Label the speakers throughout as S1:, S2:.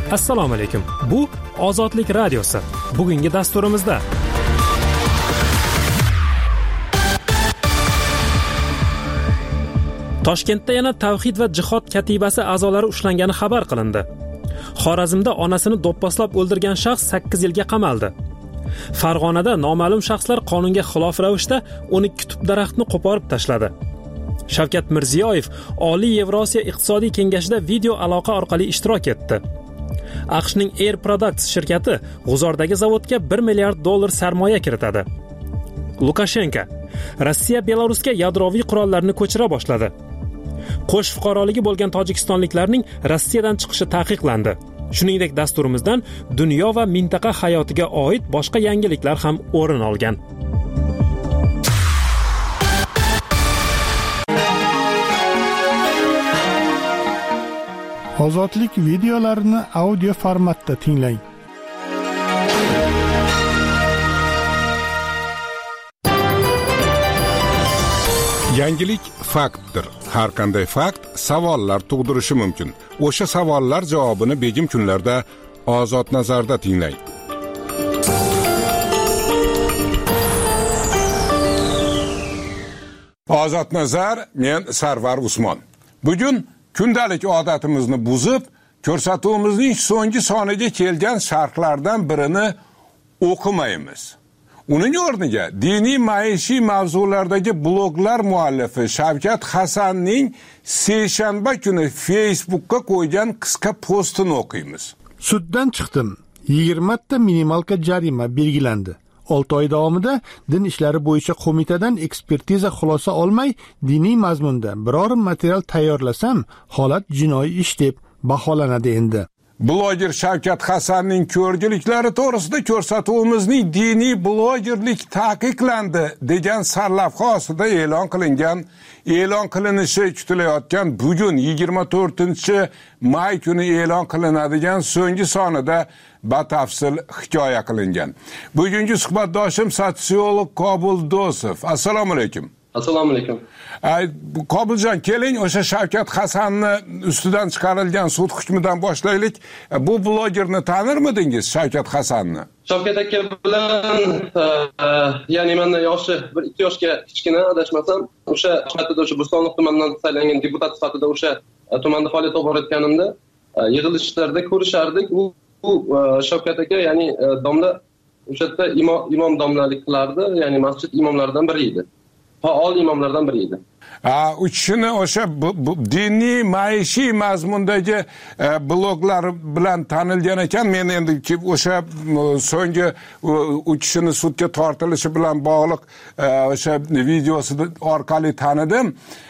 S1: Assalomu alaykum. Bu Ozodlik radiosi. Bugungi dasturimizda Toshkentda yana Tavhid va jihod katibasi a'zolari ushlangani xabar qilindi. Xorazmda onasini do'pposlab o'ldirgan shaxs 8 yilga qamaldi. Farg'onada noma'lum shaxslar qonunga xilof ravishda 12 tub daraxtni qo'porib tashladi. Shavkat Mirziyoyev Oliy Yevrosiyo iqtisodiy kengashida video aloqa orqali ishtirok etdi. AQShning Air Products shirkati G'uzordagi zavodga $1 milliard sarmoya kiritadi. Lukashenko Rossiya Belarusga yadroviy qurollarni ko'chira boshladi. Qo'sh fuqaroligi bo'lgan tojikistonliklarning Rossiyadan chiqishi taqiqlandi. Shuningdek, dasturimizdan dunyo va mintaqa hayotiga oid boshqa yangiliklar ham o'rin olgan.
S2: Ozodlik videolarini audio formatda tinglang.
S3: Yangilik faktdir. Har qanday fakt savollar tug'dirishi mumkin. O'sha savollar javobini begim kunlarda Ozod nazarda tinglang. Ozod nazar, men Sarvar Usmon. Bugun kundalik odatimizni buzib, ko'rsatuvimizning so'nggi soniga kelgan sharhlardan birini o'qimaymiz. Uning o'rniga diniy maishiy mavzulardagi bloglar muallifi Shavkat Hasanning seshanba kuni Facebook'ga qo'ygan qisqa postini o'qiymiz.
S2: Suddan chiqdim. 20 ta minimalka jarima belgilandi. 6 oy davomida din ishlari bo'yicha qo'mitadan ekspertiza xulosa olmay, diniy mazmunda biror material tayyorlasam, holat jinoiy ish deb baholanadi endi.
S3: Bloger Shavkat Hasanning ko'rgiliklari to'g'risida ko'rsatuvimizning diniy blogerlik taqiqlandi degan sarlavha ostida e'lon qilinishi kutilayotgan bugun 24-may kuni e'lon qilinadigan so'nggi sonida batafsil hikoya qilingan. Bugungi suhbatdoshim sotsiolog Qobul Dosov. Assalomu alaykum.
S4: Assalomu alaykum.
S3: Qobuljon, keling o'sha Shavkat Hasanni ustidan chiqarilgan sud hukmidan boshlaylik. Bu blogerni tanirmidingiz, Shavkat Hasanni?
S4: Shavkat aka bilan ya'ni mendan yoshi 1-2 yoshga kichkina adashmasam, o'sha sifatida o'sha Bo'stonliq tumanidan saylangan deputat sifatida o'sha tumanda faoliyat olib borayotganimda yig'ilishlarda ko'rishardik. U Shavkat aka ya'ni domla o'sha yerda imom domlalik qilardi, ya'ni masjid imomlaridan biri edi. Faol imomlardan biri edi.
S3: U kishini o'sha diniy maishiy mazmundagi bloglar bilan tanilgan ekan. Men endi o'sha so'nggi u kishini sudga tortilishi bilan bog'liq o'sha videosi orqali tanidim.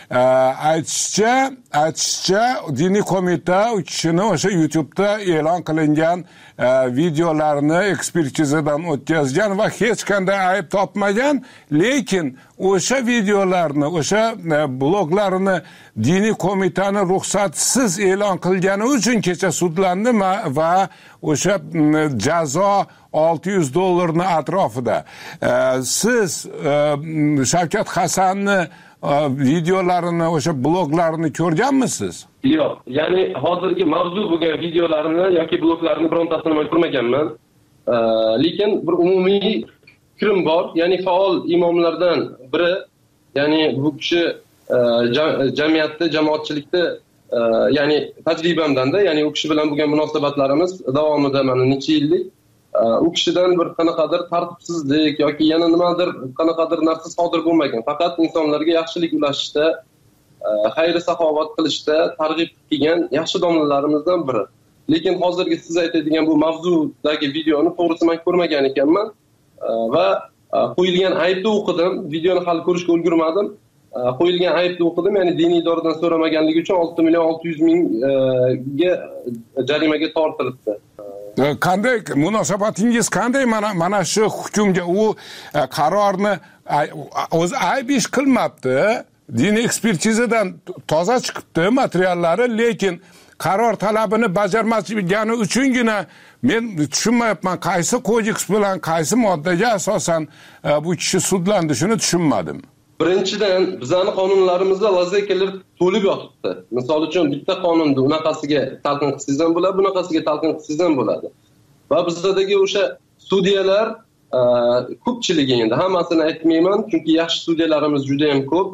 S3: Aytishicha diniy qo'mita u kishini o'sha YouTube'da e'lon qilingan videolarni ekspertizadan o'tkazgan va hech qanday ayb topmagan, lekin o'sha videolarni, o'sha bloglarini diniy qo'mitani ruxsatsiz e'lon qilgani uchun kecha sudlandi va o'sha jazo $600 atrofida. Siz Shavkat Hasanni videolarini, o'sha bloglarini ko'rganmisiz?
S4: Yo'q, ya'ni hozirgi mavzu bo'lgan videolarini yoki bloglarini birontasini men ko'rmaganman. Lekin bir umumiy fikrim bor, ya'ni faol imomlardan biri, ya'ni bu kishi jamiyatda, jamoatchilikda, ya'ni tajribamdan-da, ya'ni u kishi bilan bo'lgan munosabatlarimiz davomida mana necha yillik u kishidan bir qanaqadir tartibsizlik yoki yana nimadir qanaqadir narsa sodir bo'lmagan. Faqat insonlarga yaxshilik ulashishda, xayr saxovat qilishda targ'ib qilgan yaxshi domlalarimizdan biri. Lekin hozirgi siz aytadigan bu mavzudagi videoni to'g'risi men ko'rmagan ekanman va qo'yilgan aybni o'qidim. Videoni hali ko'rishga ulgurmadim. Qo'yilgan aybni o'qidim, ya'ni diniy idoradan so'ramaganligi uchun 6.600.000 ga jarimaga tortilibdi.
S3: Qanday munosabatingiz qanday mana shu hukmga? U qarorni o'zi ayb ish qilmabdi. Diniy ekspertizadan toza chiqibdi materiallari, lekin qaror talabini bajarmagani uchungina men tushunmayapman, qaysi kodeks bilan qaysi moddaga asosan bu kishi sudlandi, shuni tushunmadim.
S4: birinchidan bizani qonunlarimizda lazaykalar to'lib yotibdi. Misol uchun bitta qonunda unaqasiga talqin qilsangiz ham bo'ladi, bunaqasiga talqin qilsangiz ham bo'ladi. Va bizdagi o'sha sudyalar ko'pchiligi, endi hammasini aytmayman, chunki yaxshi sudyalarimiz juda ham ko'p.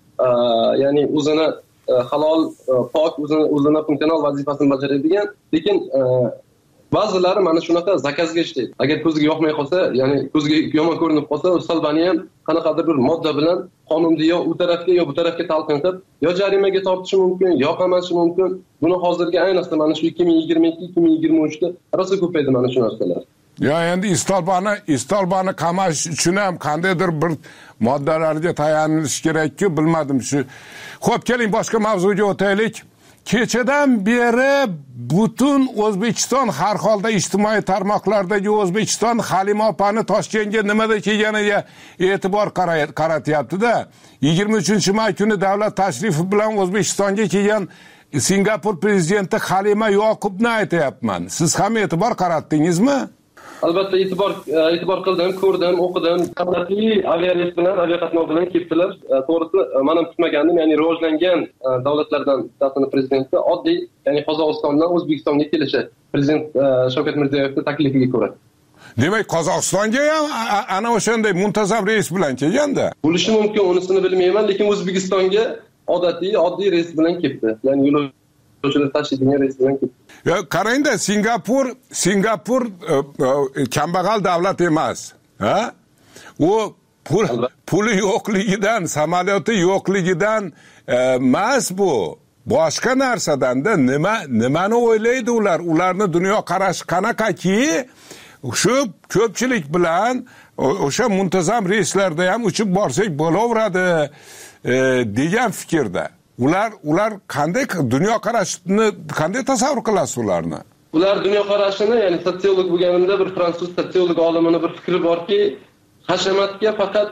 S4: Ya'ni o'zini halol, pok, o'zini funksional vazifasini bajaradigan, lekin ba'zilari mana shunaqa zakazga ishlaydi. Agar ko'ziga yoqmay qolsa, ya'ni ko'ziga yomon ko'rinib qolsa, usalbani ham qanaqadir bir modda bilan qonunda yo u tarafga yo bu tarafga talqin qilib, yo jarimaga tortishi mumkin, yo qamashi mumkin. Buni hozirgi ayniqsa mana shu 2022-2023da rosa ko'paydi mana shu narsalar.
S3: Ya endi istolbani qamash uchun ham qandaydir bir moddalarga tayanilish kerak-ku, bilmadim shu. Xo'p, keling boshqa mavzuga o'taylik. Kechadan beri butun O'zbekiston har holda ijtimoiy tarmoqlardagi O'zbekiston Halima opani Toshkentga nimada kelganiga e'tibor qaratyapti-da. 23-may kuni davlat tashrifi bilan O'zbekistonga kelgan Singapur prezidenti Halima Yoqubni aytayapman. Siz ham e'tibor qaratdingizmi?
S4: Albatta e'tibor qildim, ko'rdim, o'qidim. Qat'iy aviareys bilan, aviaqatnov bilan kelibdilar. To'g'risi, men ham kutmagandim. Ya'ni rivojlangan davlatlardan bittasining prezidenti oddiy, ya'ni Qozog'istondan O'zbekistonga kelishi prezident Shavkat Mirziyoyevning taklifiga ko'ra.
S3: Demak, Qozog'istonga ham ana o'shanday muntazam reys bilan kelganda.
S4: Bo'lishi mumkin, unisini bilmayman, lekin O'zbekistonga oddiy reys bilan kelibdi. Ya'ni tashiydigan reys bilan kelibdi.
S3: Ya qarangda, Singapur kambag'al davlat emas. Ha? U puli yo'qligidan, samolyoti yo'qligidan emas bu. Boshqa narsadanda nimani o'ylaydi ular? Ularning dunyoqarashi qanaqaki? Shu ko'pchilik bilan o'sha muntazam reyslarda ham uchib borsak bo'laveradi degan fikrda. Ular qanday dunyoqarashni qanday tasavvur qilasiz ularni?
S4: Ular dunyoqarashini, ya'ni sotsiolog bo'lganimda bir fransuz sotsiolog olimining bir fikri borki, hashamatga faqat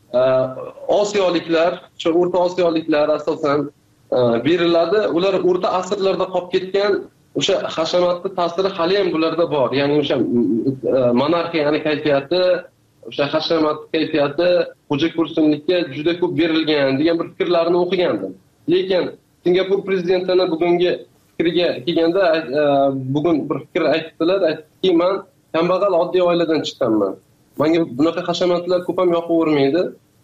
S4: Osiyoliklar, shu O'rta Osiyoliklar asosan beriladi. Ular o'rta asrlarda qolib ketgan o'sha hashamatning ta'siri hali ham bularda bor. Ya'ni o'sha monarxiyani kayfiyati, o'sha hashamat kayfiyati xo'ja ko'rsinlikka juda ko'p berilgan degan bir fikrlarni o'qigandim. Lekin Singapur prezidentining bugungi fikriga kelganda bugun bir fikr aytdilar, aytdiki, men kambag'al oddiy oiladan chiqqanman. Menga bunaqa hashamatlar ko'p ham yoqavermaydi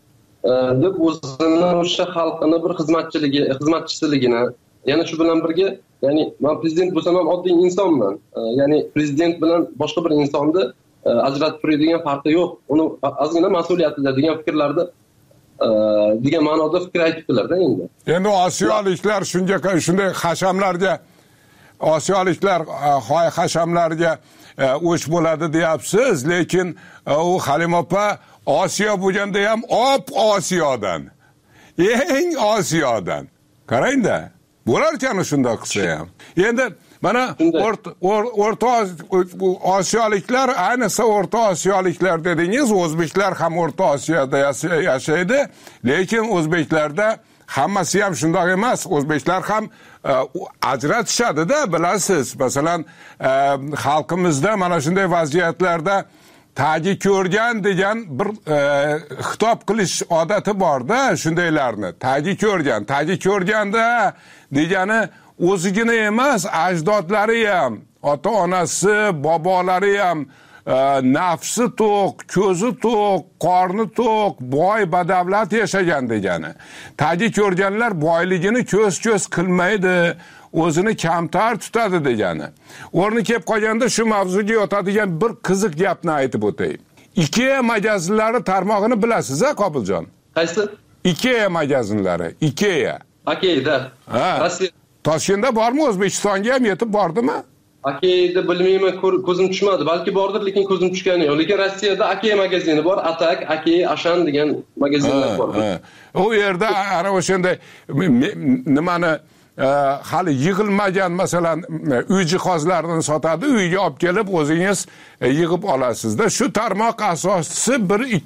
S4: deb o'zini o'sha xalqini bir xizmatchisiligini, yana shu bilan birga, ya'ni men prezident bo'lsam ham oddiy insonman. Ya'ni prezident bilan boshqa bir insonni ajratib turadigan farqi yo'q. Uni ozgina mas'uliyatida degan fikrlarda degan ma'noda fikr aytibdilar-da endi.
S3: Endi osiyoliklar shunday hashamlarga hashamlarga o'ch bo'ladi deyapsiz, lekin u Halima opa Osiyo bo'lganda ham Osiyodan. Eng Osiyodan. Qarang-da. Bo'lar ekan shunday qilsa ham. Endi mana O'rta Osiyoliklar, ayniqsa O'rta Osiyoliklar dedingiz, o'zbeklar ham O'rta Osiyoda yashaydi, lekin o'zbeklarda hammasi ham shunday emas. O'zbeklar ham ajratishadi-da, bilasiz. Masalan, xalqimizda mana shunday vaziyatlarda taji ko'rgan degan bir xitob qilish odati bor-da, shundaylarni. Taji ko'rganda degani o'zigina emas, ajdodlari ham, ota-onasi, bobolari ham nafsi to'q, ko'zi to'q, qorni to'q, boy badavlat yashagan degani. Taji ko'rganlar boyligini ko'z qilmaydi, o'zini kamtar tutadi degani. O'rni kelib qolganda shu mavzuga o'tadigan bir qiziq gapni aytib o'tay. IKEA magazinlari tarmog'ini bilasiz-a, Qobiljon?
S4: Qaysi?
S3: IKEA magazinlari, IKEA.
S4: IKEA-da.
S3: Rossiya. Toshkentda bormi, O'zbekistonga ham yetib bordimi?
S4: IKEA-da bilmayman, ko'zim tushmadi. Balki bordir, lekin ko'zim tushgani yo'q. Lekin Rossiyada IKEA magazini bor, Atak, IKEA, Ashan degan magazinlar bor.
S3: U yerda ana o'shanda nimani hali yig'ilmagan, masalan, uy jihozlarini sotadi, uyga olib kelib o'zingiz yig'ib olasizda. Shu tarmoq asoschisi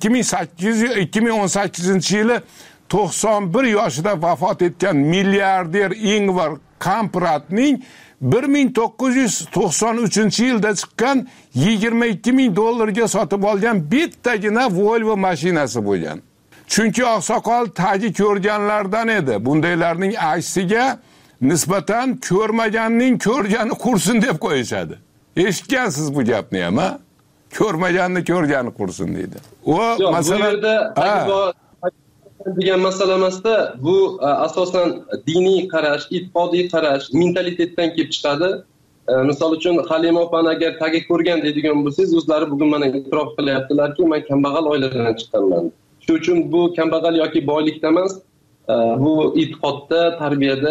S3: 2018-yili 91 yoshida vafot etgan milliarder Ingvar Kampratning 1993-yilda chiqqan $22,000 sotib olgan bittagina Volvo mashinasi bo'lgan. Chunki oqsoqol tagi ko'rganlardan edi. Bundaylarning aksiga nisbatan ko'rmaganning ko'rgani qursin deb qo'yishadi. Eshitgansiz bu gapni ham, ha? Ko'rmaganni ko'rgani qursin deydi.
S4: Masalan, degan masala emasda, bu asosan diniy qarash, e'tiqodiy qarash, mentalitetdan kelib chiqadi. Misol uchun Halima opani agar tagi ko'rgan deydigan bo'lsangiz, o'zlari bugun mana e'tirof qilyaptilarki, men kambag'al oiladan chiqqanman. Shuning uchun bu kambag'al yoki boylikda emas, bu e'tiqodda, tarbiyada.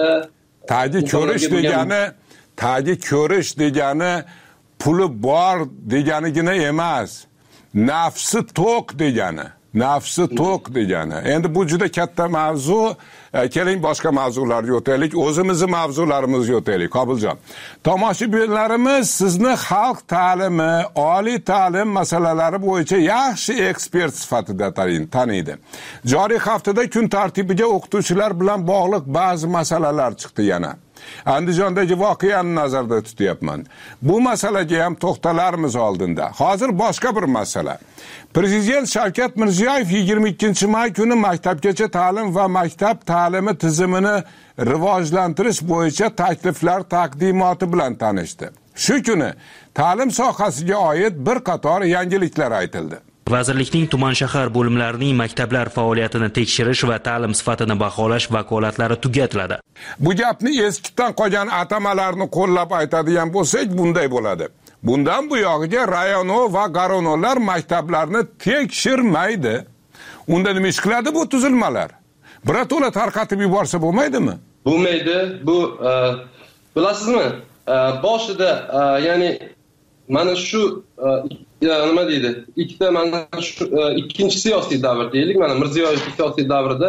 S3: Tagi ko'rish degani puli bor deganigina emas. Nafsi to'q degani. Nafsi to'q degani. Endi bu juda katta mavzu. Keling boshqa mavzularga o'taylik. O'zimizning mavzularimizga o'taylik. Qobiljon. Tomoshabinlarimiz sizni xalq ta'limi, oliy ta'lim masalalari bo'yicha yaxshi ekspert sifatida taniydi. Joriy haftada kun tartibiga o'qituvchilar bilan bog'liq ba'zi masalalar chiqdi yana. Andijondagi voqeani nazarda tutyapman. Bu masalaga ham to'xtalarmiz oldinda. Hozir boshqa bir masala. Prezident Shavkat Mirziyoyev 22-may kuni maktabgacha ta'lim va maktab ta'limi tizimini rivojlantirish bo'yicha takliflar taqdimoti bilan tanishdi. Shu kuni ta'lim sohasiga oid bir qator yangiliklar aytildi.
S5: Vazirlikning tuman shahar bo'limlarining maktablar faoliyatini tekshirish va ta'lim sifatini baholash vakolatlari tugatiladi.
S3: Bu gapni eskidan qolgan atamalarni qo'llab aytadigan bo'lsak, bunday bo'ladi. Bundan bu yog'iga rayono va garonolar maktablarni tekshirmaydi. Unda nima ish qiladi bu tuzilmalar? Birato'la tarqatib yuborsa bo'lmaydimi?
S4: Bo'lmaydi. Bu bilasizmi? Boshida ya'ni mana shu nima deydi? Ikkita mana shu ikkinchi siyosiy davr deylik, mana Mirziyoyev siyosiy davrida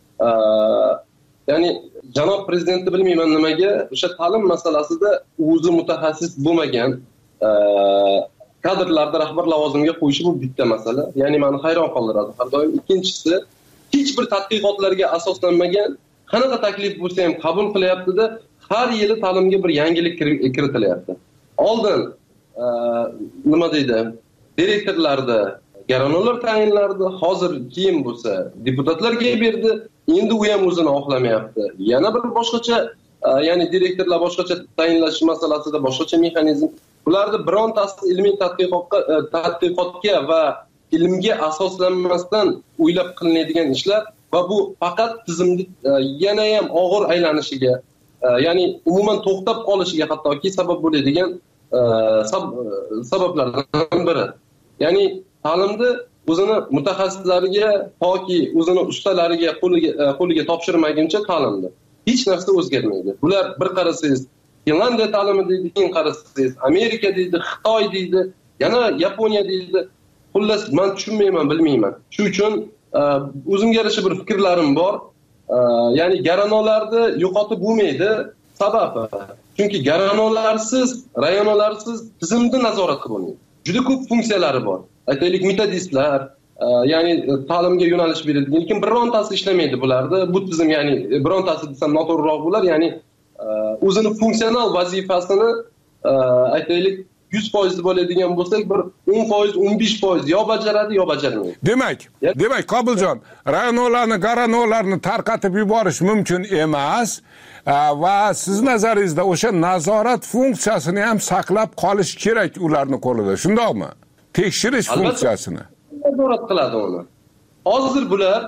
S4: ya'ni janob prezidentni bilmayman nimaga o'sha ta'lim masalasida o'zi mutaxassis bo'lmagan kadrlarda rahbar lavozimga qo'yishi bu bitta masala. Ya'ni meni hayron qoldiradi har doim. Ikkinchisi, hech bir tadqiqotlarga asoslanmagan qanaqa taklif bo'lsa ham qabul qilyapti-da, har yili ta'limga bir yangilik kiritilyapti. Oldin nima deydi? Direktorlarda garonolar tayinlardi, hozir keyin bo'lsa deputatlarga berdi. Endi u ham o'zini oqlamayapti. Yana bir boshqacha, ya'ni direktorlar boshqacha tayinlash masalasida boshqacha mexanizm. Bularni birontasi ilmiy tadqiqotga va ilmga asoslanmasdan o'ylab qilinadigan ishlar va bu faqat tizimni yana ham og'ir aylanishiga, ya'ni umuman to'xtab qolishiga hattoki sabab bo'ladigan sabablardan biri. Ya'ni ta'limni o'zini mutaxassislariga toki o'zini ustalariga qo'liga topshirmaguncha ta'limni hech narsa o'zgarmaydi. Bular bir qarasangiz Finlandiya ta'limi deydi, keyin qarasangiz Amerika deydi, Xitoy deydi, yana Yaponiya deydi. Xullas men tushunmayman, bilmayman. Shuning uchun o'zimga yarasha bir fikrlarim bor. Ya'ni garanolarni yo'qotib bo'lmaydi. Sababi, chunki garanolarsiz, rayonolarsiz tizimni nazorat qilib bo'lmaydi. Juda ko'p funksiyalari bor. Aytaylik, metodistlar, ya'ni ta'limga yo'nalish berilgan, lekin birontasi ishlamaydi bularda. Bu tizim, ya'ni birontasi desam noto'g'riroq bo'lar, ya'ni o'zini funksional vazifasini aytaylik 100% bo'ladigan bo'lsak, bir 10%, 15% yo bajaradi, yo bajarmaydi.
S3: Demak, Qobiljon, rayonolarni, garanolarni tarqatib yuborish mumkin emas va siz nazaringizda o'sha nazorat funksiyasini ham saqlab qolish kerak ularni qo'lida, shundaqmi? Tekshirish funksiyasini.
S4: Nazorat qiladi uni. Hozir bular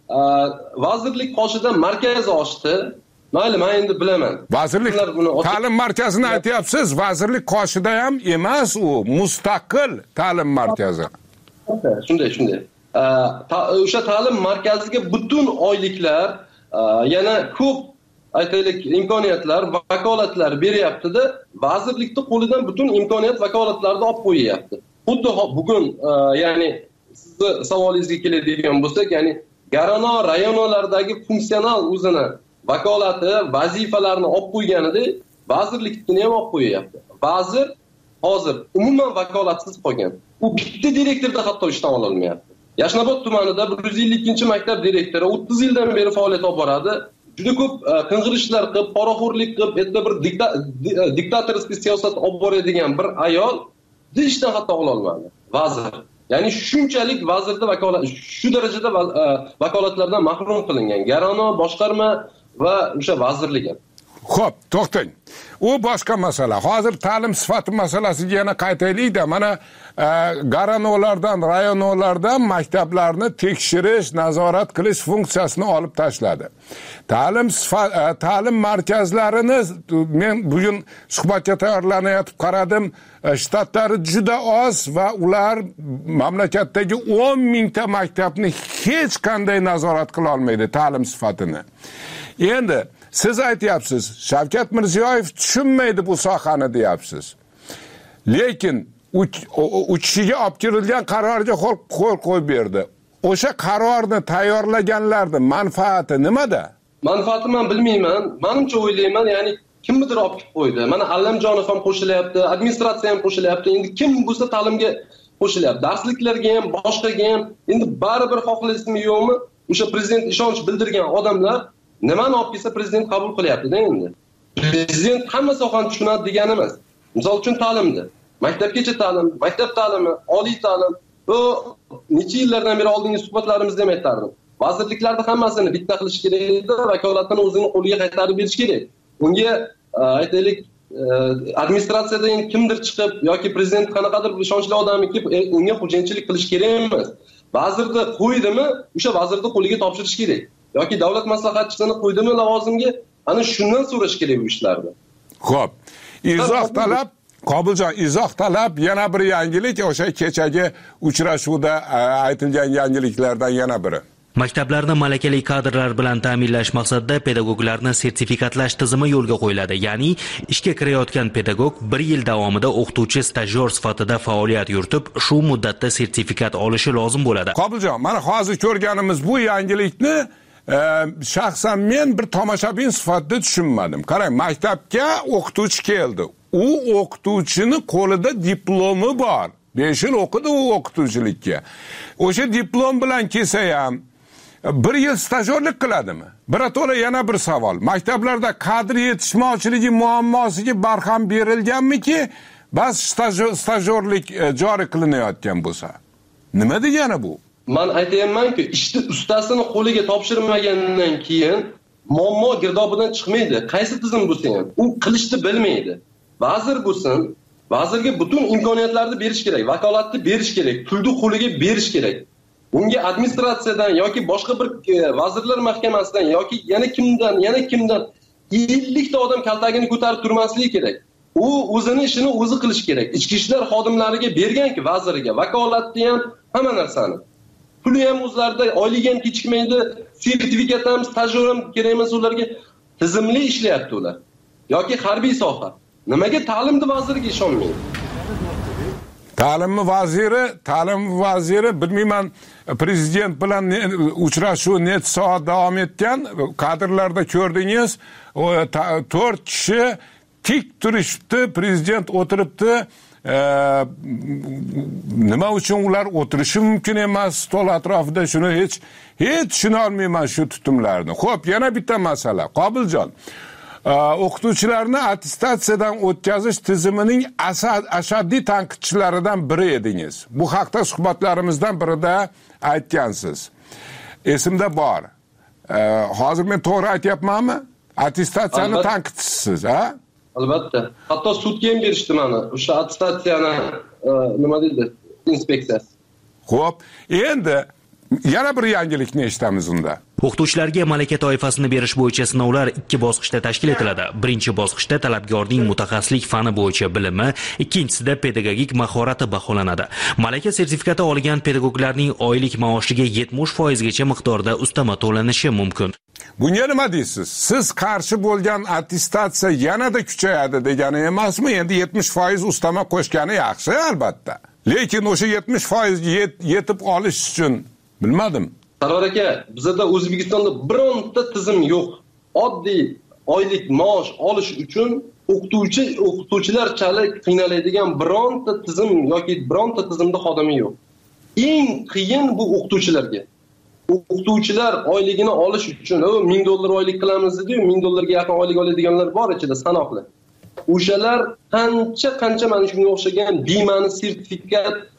S4: vazirlik qoshidan markaz ochdi. Mayli, men endi bilaman.
S3: Vazirlik ta'lim markazini aytyapsiz, vazirlik qoshida ham emas, u mustaqil ta'lim markazi.
S4: Shunday. O'sha ta'lim markaziga butun oyliklar, yana ko'p aytaylik imkoniyatlar, vakolatlar beryapti-da, vazirlikning qo'lidan butun imkoniyat, vakolatlarni olib qo'yayapti. Xuddi bugun, ya'ni sizni savolingizga keladigan bo'lsak, ya'ni garano rayonolardagi funksional o'zini vakolati, vazifalarni olib qo'yganidek, vazirlikni ham olib qo'yapti. Vazir hozir umuman vakolatsiz qolgan. U bitta direktorda hatto ishdan ololmayapti. Yashnobod tumanida 152-maktab direktori 30 yildan beri faoliyat olib boradi. Juda ko'p qing'irishlar qilib, poraxo'rlik qilib, endi bir diktatorskiy siyosat olib boradigan bir ayol ishdan hatto ola olmadi. Vazir. Ya'ni shunchalik vazirda shu darajada vakolatlardan mahrum qilingan. Garano boshqarma va o'sha vazirlik.
S3: Xo'p, to'xtang. U boshqa masala. Hozir ta'lim sifati masalasiga yana qaytaylik-da. Mana garanolardan, rayonolardan maktablarni tekshirish, nazorat qilish funksiyasini olib tashladi. Ta'lim markazlarini men bugun suhbatga tayyorlanayotib qaradim. Shtatlari juda oz va ular mamlakatdagi 10 mingta maktabni hech qanday nazorat qila olmaydi ta'lim sifatini. Endi siz aytyapsiz, Shavkat Mirziyoyev tushunmaydi bu sohani deyapsiz. Lekin uchishiga olib kirilgan qarorga qo'l qo'yib berdi. O'sha qarorni tayyorlaganlarning manfaati nimada?
S4: Manfaati men bilmayman. Menimcha o'ylayman, ya'ni kimnidir olib kelib qo'ydi. Mana Allamjonov ham qo'shilyapti, administratsiya ham qo'shilyapti. Endi kim bo'lsa ta'limga qo'shilyapti. Darsliklarga ham, boshqaga ham. Endi baribir xohlaysizmi yo'qmi, o'sha prezident ishonch bildirgan odamlar nimani olib kelsa prezident qabul qilyapti-da endi. Prezident hamma sohani tushunadi degani emas. Misol uchun ta'limda, maktabgacha ta'lim, maktab ta'limi, oliy ta'lim, bu necha yillardan beri oldingi suhbatlarimizda ham aytardim. Vazirliklarda hammasini bitta qilish kerak edi, vakolatini o'zining qo'liga qaytarib berish kerak. Unga aytaylik, administratsiyadan kimdir chiqib yoki prezident qanaqadir ishonchli odami kelib unga xo'jayinchilik qilish kerak emas. Vazirni qo'ydimi, o'sha vazirni qo'liga topshirish kerak. Yoki davlat maslahatchisini qo'ydimi lavozimga, ana shundan so'rash kerak bu ishlarda.
S3: Xo'p. Izoh talab, Qobiljon, izoh talab yana bir yangilik, o'sha kechagi uchrashuvda aytilgan yangiliklardan yana biri.
S5: Maktablarda malakali kadrlar bilan ta'minlash maqsadida pedagoglarni sertifikatlash tizimi yo'lga qo'yiladi. Ya'ni ishga kirayotgan pedagog 1 yil davomida o'qituvchi stajyor sifatida faoliyat yuritib, shu muddatda sertifikat olishi lozim bo'ladi.
S3: Qobiljon, mana hozir ko'rganimiz bu yangilikni shaxsan men bir tomoshabin sifatida tushunmadim. Qarang, maktabga o'qituvchi keldi. U o'qituvchini qo'lida diplomi bor. 5 yil o'qidi u o'qituvchilikka. O'sha diplom bilan kelsa ham 1 yil stajyorlik qiladimi? Birato'la yana bir savol. Maktablarda kadr yetishmovchiligi muammosiga barham berilganmiki, bas stajyorlik joriy qilinayotgan bo'lsa? Nima degani bu?
S4: Men aytayapman-ku, ishni ustasini qo'liga topshirmagandan keyin muammo girdobidan chiqmaydi. Qaysi tizim bo'lsa ham, u qilishni bilmaydi. Vazir bo'lsin, vazirga butun imkoniyatlarni berish kerak, vakolatni berish kerak, pulni qo'liga berish kerak. Unga administratsiyadan yoki boshqa bir vazirlar mahkamasidan yoki yana kimdan 50 ta odam kaltagini ko'tarib turmasligi kerak. U o'zini ishini o'zi qilish kerak. Ichki ishlar xodimlariga berganki, vaziriga vakolatni ham, hamma narsani. Puli ham o'zlarida, oyligi ham kechikmaydi, sertifikat ham, stajyor ham kerak emas ularga. Tizimli ishlayapti ular. Yoki harbiy soha. Nimaga ta'limni vaziriga ishonmaydi?
S3: Ta'lim vaziri bilmayman, prezident bilan uchrashuv necha soat davom etgan, kadrlarda ko'rdingiz, 4 kishi tik turishibdi, prezident o'tiribdi. Nima uchun ular o'tirishi mumkin emas stol atrofida, shuni hech tushuna olmayman shu tutumlarni. Xo'p, yana bitta masala. Qobiljon, o'qituvchilarni attestatsiyadan o'tkazish tizimining ashaddiy tanqidchilaridan biri edingiz. Bu haqda suhbatlarimizdan birida aytgansiz. Esimda bor. Hozir men to'g'ri aytyapmanmi? Attestatsiyani tanqidchisiz, ha?
S4: Albatta. Hatto sudga ham berishdi mana o'sha attestatsiyani nima deydi? Inspeksiyasi.
S3: Xo'p, endi yana bir yangilikni eshitamiz unda.
S5: O'qituvchilarga malaka toifasini berish bo'yicha sinovlar 2 bosqichda tashkil etiladi. Birinchi bosqichda talabgorning mutaxassislik fani bo'yicha bilimi, ikkinchisida pedagogik mahorati baholanadi. Malaka sertifikati olgan pedagoglarning oylik maoshiga 70% gacha miqdorda ustama to'lanishi mumkin.
S3: Bunga nima deysiz? Siz qarshi bo'lgan attestatsiya yanada kuchayadi degani emasmi? Endi 70% ustama qo'shgani yaxshi albatta. Lekin o'sha 70% yetib olish uchun bilmadim.
S4: Sarvar aka, bizda O'zbekistonda bironta tizim yo'q. Oddiy oylik maosh olish uchun o'qituvchilarchalik qiynaladigan bironta tizim yoki bironta tizimda xodimi yo'q. Eng qiyin bu o'qituvchilarga. O'qituvchilar oyligini olish uchun $1000 oylik qilamiz dedi-yu, $1000 ga yaqin oylik oladiganlar bor ichida sanoqli. O'shalar qancha mana shunga o'xshagan bema'ni sertifikat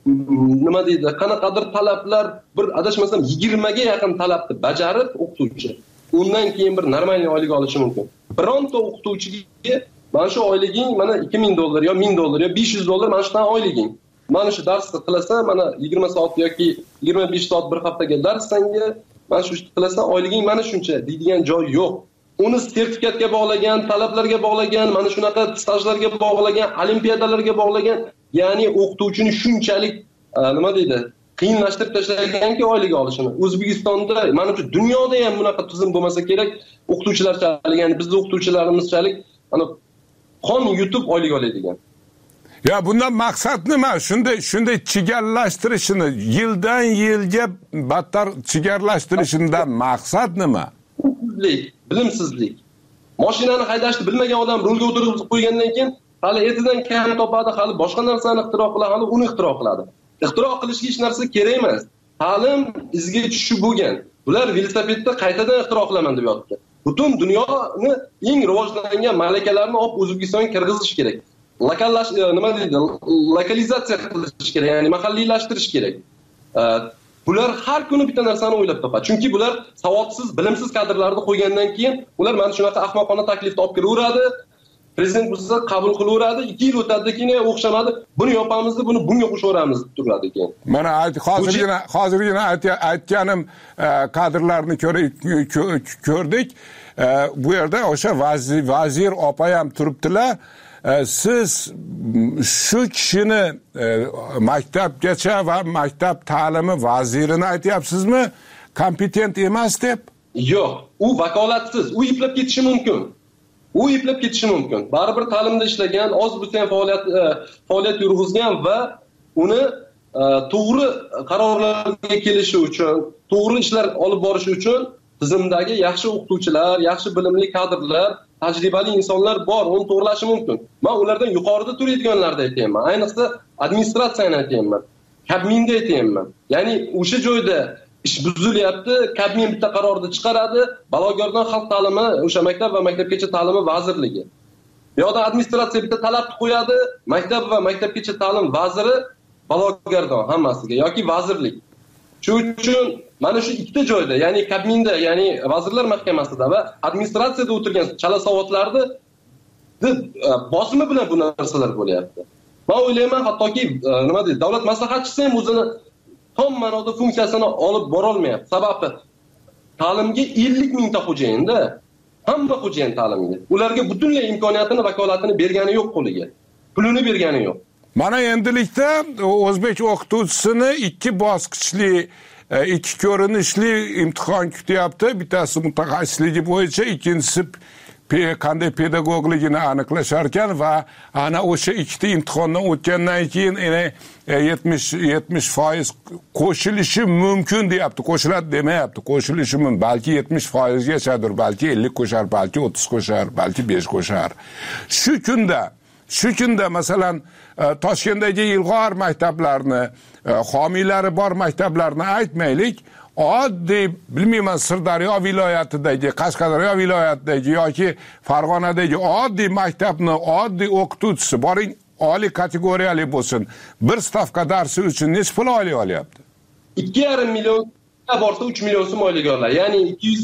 S4: nima deydi, qanaqadir talablar, bir adashmasam 20 ga yaqin talabni bajarib o'qituvchi undan keyin bir normalniy oylik olishi mumkin. Bironta o'qituvchiga mana shu oyliging mana $2000 yo $1000 yo $500 mana shundan oyliging. Mana shu darsni qilasan, mana 20 soat yoki 25 soat bir haftaga dars senga, mana shu ishni qilasan, oyliging mana shuncha deydigan joy yo'q. Uni sertifikatga bog'lagan, talablarga bog'lagan, mana shunaqa stajlarga bog'lagan, olimpiadalarga bog'lagan, ya'ni o'qituvchini shunchalik nima deydi, qiyinlashtirib tashlaganki oylik olishini. O'zbekistonda, menimcha dunyoda ham bunaqa tizim bo'lmasa kerak, o'qituvchilarchalik, ya'ni bizning o'qituvchilarimizchalik ana qon yutib oylik oladigan.
S3: Ya bundan maqsad nima? Shunday chigarlashtirishini, yildan yilga battar chigarlashtirishidan maqsad nima?
S4: Bilimsizlik. Mashinani haydashni bilmagan odam rulga o'tirib qo'ygandan keyin hali ertadan kam topadi, hali boshqa narsani ixtiro qiladi, hali uni ixtiro qiladi. Ixtiro qilishga hech narsa kerak emas. Ta'lim izga tushishi bo'lgan. Ular velosipedni qaytadan ixtiro qilaman deb yotibdi. Butun dunyoni eng rivojlangan malakalarni olib O'zbekistonga kirgizish kerak. Nima deydi? Lokalizatsiya qilish kerak, ya'ni mahalliylashtirish kerak. Bular har kuni bitta narsani o'ylab topadi. Chunki bular savodsiz, bilimsiz kadrlarni qo'ygandan keyin ular mana shunaqa ahmoqona taklifni olib kelaveradi. Prezident bo'lsa qabul qilaveradi, 2 yil o'tadi, keyin o'xshamadi. Buni yopamiz, buni bunga qo'shaveramiz deb turadi keyin.
S3: Mana hozirgina aytganim kadrlarni ko'rdik. Bu yerda o'sha vazir opa ham turibdilar. Siz shu kishini maktabgacha va maktab ta'limi vazirini aytyapsizmi? Kompetent emas deb?
S4: Yo'q, u vakolatsiz, u eplab ketishi mumkin. Baribir ta'limda ishlagan, oz bo'lsa ham faoliyat yurg'izgan va uni to'g'ri qarorlarga kelishi uchun, to'g'ri ishlar olib borish uchun tizimdagi yaxshi o'qituvchilar, yaxshi bilimli kadrlar, tajribali insonlar bor, uni to'g'rilashi mumkin. Men ulardan yuqorida turadiganlarni aytayman. Ayniqsa administratsiyani aytayman. Kabminni aytayman. Ya'ni o'sha joyda ish buzilyapti, Kabmin bitta qarorni chiqaradi, Balogordan xalq ta'limi, o'sha maktab va maktabgacha ta'limi vazirligi. Bu yoqda administratsiya bitta talabni qo'yadi, maktab va maktabgacha ta'lim vaziri Balogordan hammasiga yoki vazirlik. Shuning uchun mana shu ikkita joyda, ya'ni Kabminda, ya'ni Vazirlar Mahkamasida va administratsiyada o'tirgan chala savodlarni bosimi bilan bu narsalar bo'lyapti. Men o'ylayman, hattoki nima deydi, davlat maslahatchisi ham o'zini tom ma'noda funksiyasini olib bora olmayapti. Sababi ta'limga 50 mingta xo'jayinda, hamma xo'jayin ta'limga. Ularga butunlay imkoniyatini, vakolatini bergani yo'q qo'liga. Pulini bergani yo'q.
S3: Mana endilikda o'zbek o'qituvchisini 2 bosqichli, 2 ko'rinishli imtihon kutyapti. Bittasi mutaxassisligi bo'yicha, ikkinchisi qanday pedagogligini aniqlashar ekan va ana o'sha ikkita imtihondan o'tgandan keyin 70% qo'shilishi mumkin deyapti. Qo'shiladi demayapti. Qo'shilishi mumkin. Balki 70% gachadir, balki 50 qo'shar, balki 30 qo'shar, balki 5 qo'shar. Shu kunda masalan Toshkentdagi ilg'or maktablarni, homiylari bor maktablarni aytmaylik, oddiy, bilmayman, Sirdaryo viloyatidagi, Qashqadaryo viloyatidagi yoki Farg'onadagi oddiy maktabni oddiy o'qituvchisi, boring oliy kategoriyali bo'lsin, bir stavka darsi uchun necha pul oylik olyapti?
S4: 2,5 million borsa 3 million so'm oylik oladi. Ya'ni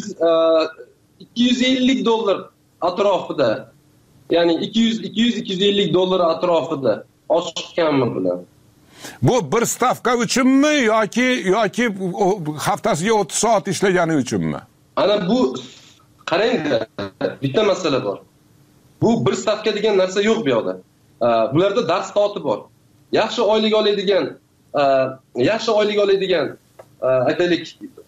S4: $250 atrofida. Ya'ni $200-250 atrofida. Ochiqqanmi bilan.
S3: Bu bir stavka uchunmi yoki haftasiga 30 soat ishlagani uchunmi?
S4: Ana bu qarangda, bitta masala bor. Bu bir stavka degan narsa yo'q bu yoqda. Bularda dars soati bor. Yaxshi oylik oladigan aytaylik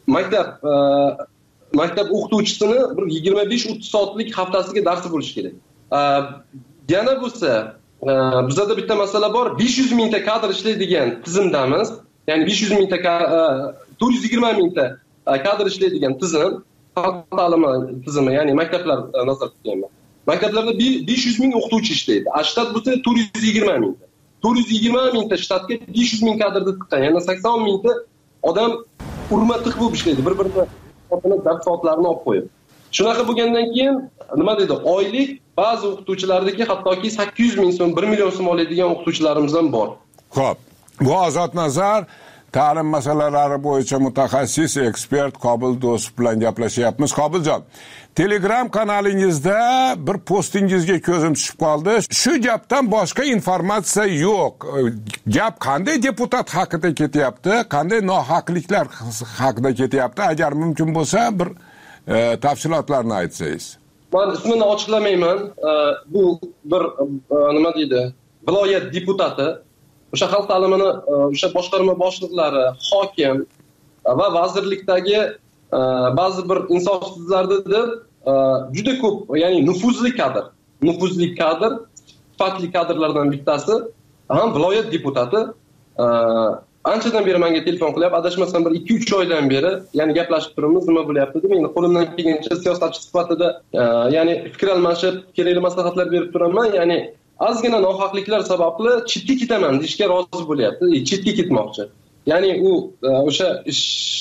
S4: maktab o'qituvchisini bir 25-30 soatlik haftasiga darsi bo'lishi kerak. Yana bo'lsa, bizda bitta masala bor. 500 mingta kadr ishlaydigan tizimdamiz. Ya'ni 500 mingta 420 mingta kadr ishlaydigan tizim, ta'lim tizimi, ya'ni maktablar nazarda tutyapman. Maktablarda 500 ming o'qituvchi ishlaydi. Shtat bo'lsa 420 mingta. 420 mingta shtatga 500 ming kadrni tiqqan. Ya'ni 80 mingta odam urma-tiq bo'lib ishlaydi. Bir-birini dars soatlarini olib qo'yib. Shunaqa bo'lgandan keyin nima deydi? Oylik ba'zi o'qituvchilardagi hattoki 800 ming so'm, 1 million so'm oladigan o'qituvchilarimiz ham bor.
S3: Xo'p. Bu Ozodnazar ta'lim masalalari bo'yicha mutaxassis ekspert Qobil Do'stov bilan gaplashyapmiz. Qobiljon, Telegram kanalingizda bir postingizga ko'zim tushib qoldi. Shu gapdan boshqa informatsiya yo'q. Gap qanday deputat haqida ketyapti, qanday nohaqliklar haqida ketyapti? Agar mumkin bo'lsa bir tafsilotlarni aytsangiz.
S4: Men ismini ochiqlamayman. Bu bir nima deydi? Viloyat deputati, o'sha xalq ta'limini o'sha boshqarma boshliqlari, hokim va vazirlikdagi ba'zi bir insofsizlarni deb juda ko'p, ya'ni nufuzli kadr, sifatli kadrlardan bittasi ham viloyat deputati anchadan beri menga telefon qilyapti. Adashmasam bir 2-3 oydan beri, ya'ni gaplashib turibmiz, nima bo'lyapti deb. Men qo'limdan kelgancha siyosatchi sifatida, ya'ni fikr almashib, kerakli maslahatlar berib turaman. Ya'ni ozgina nohaqliklar sababli chetga ketaman deyishga rozi bo'lyapti. Chetga ketmoqchi. Ya'ni u o'sha ish,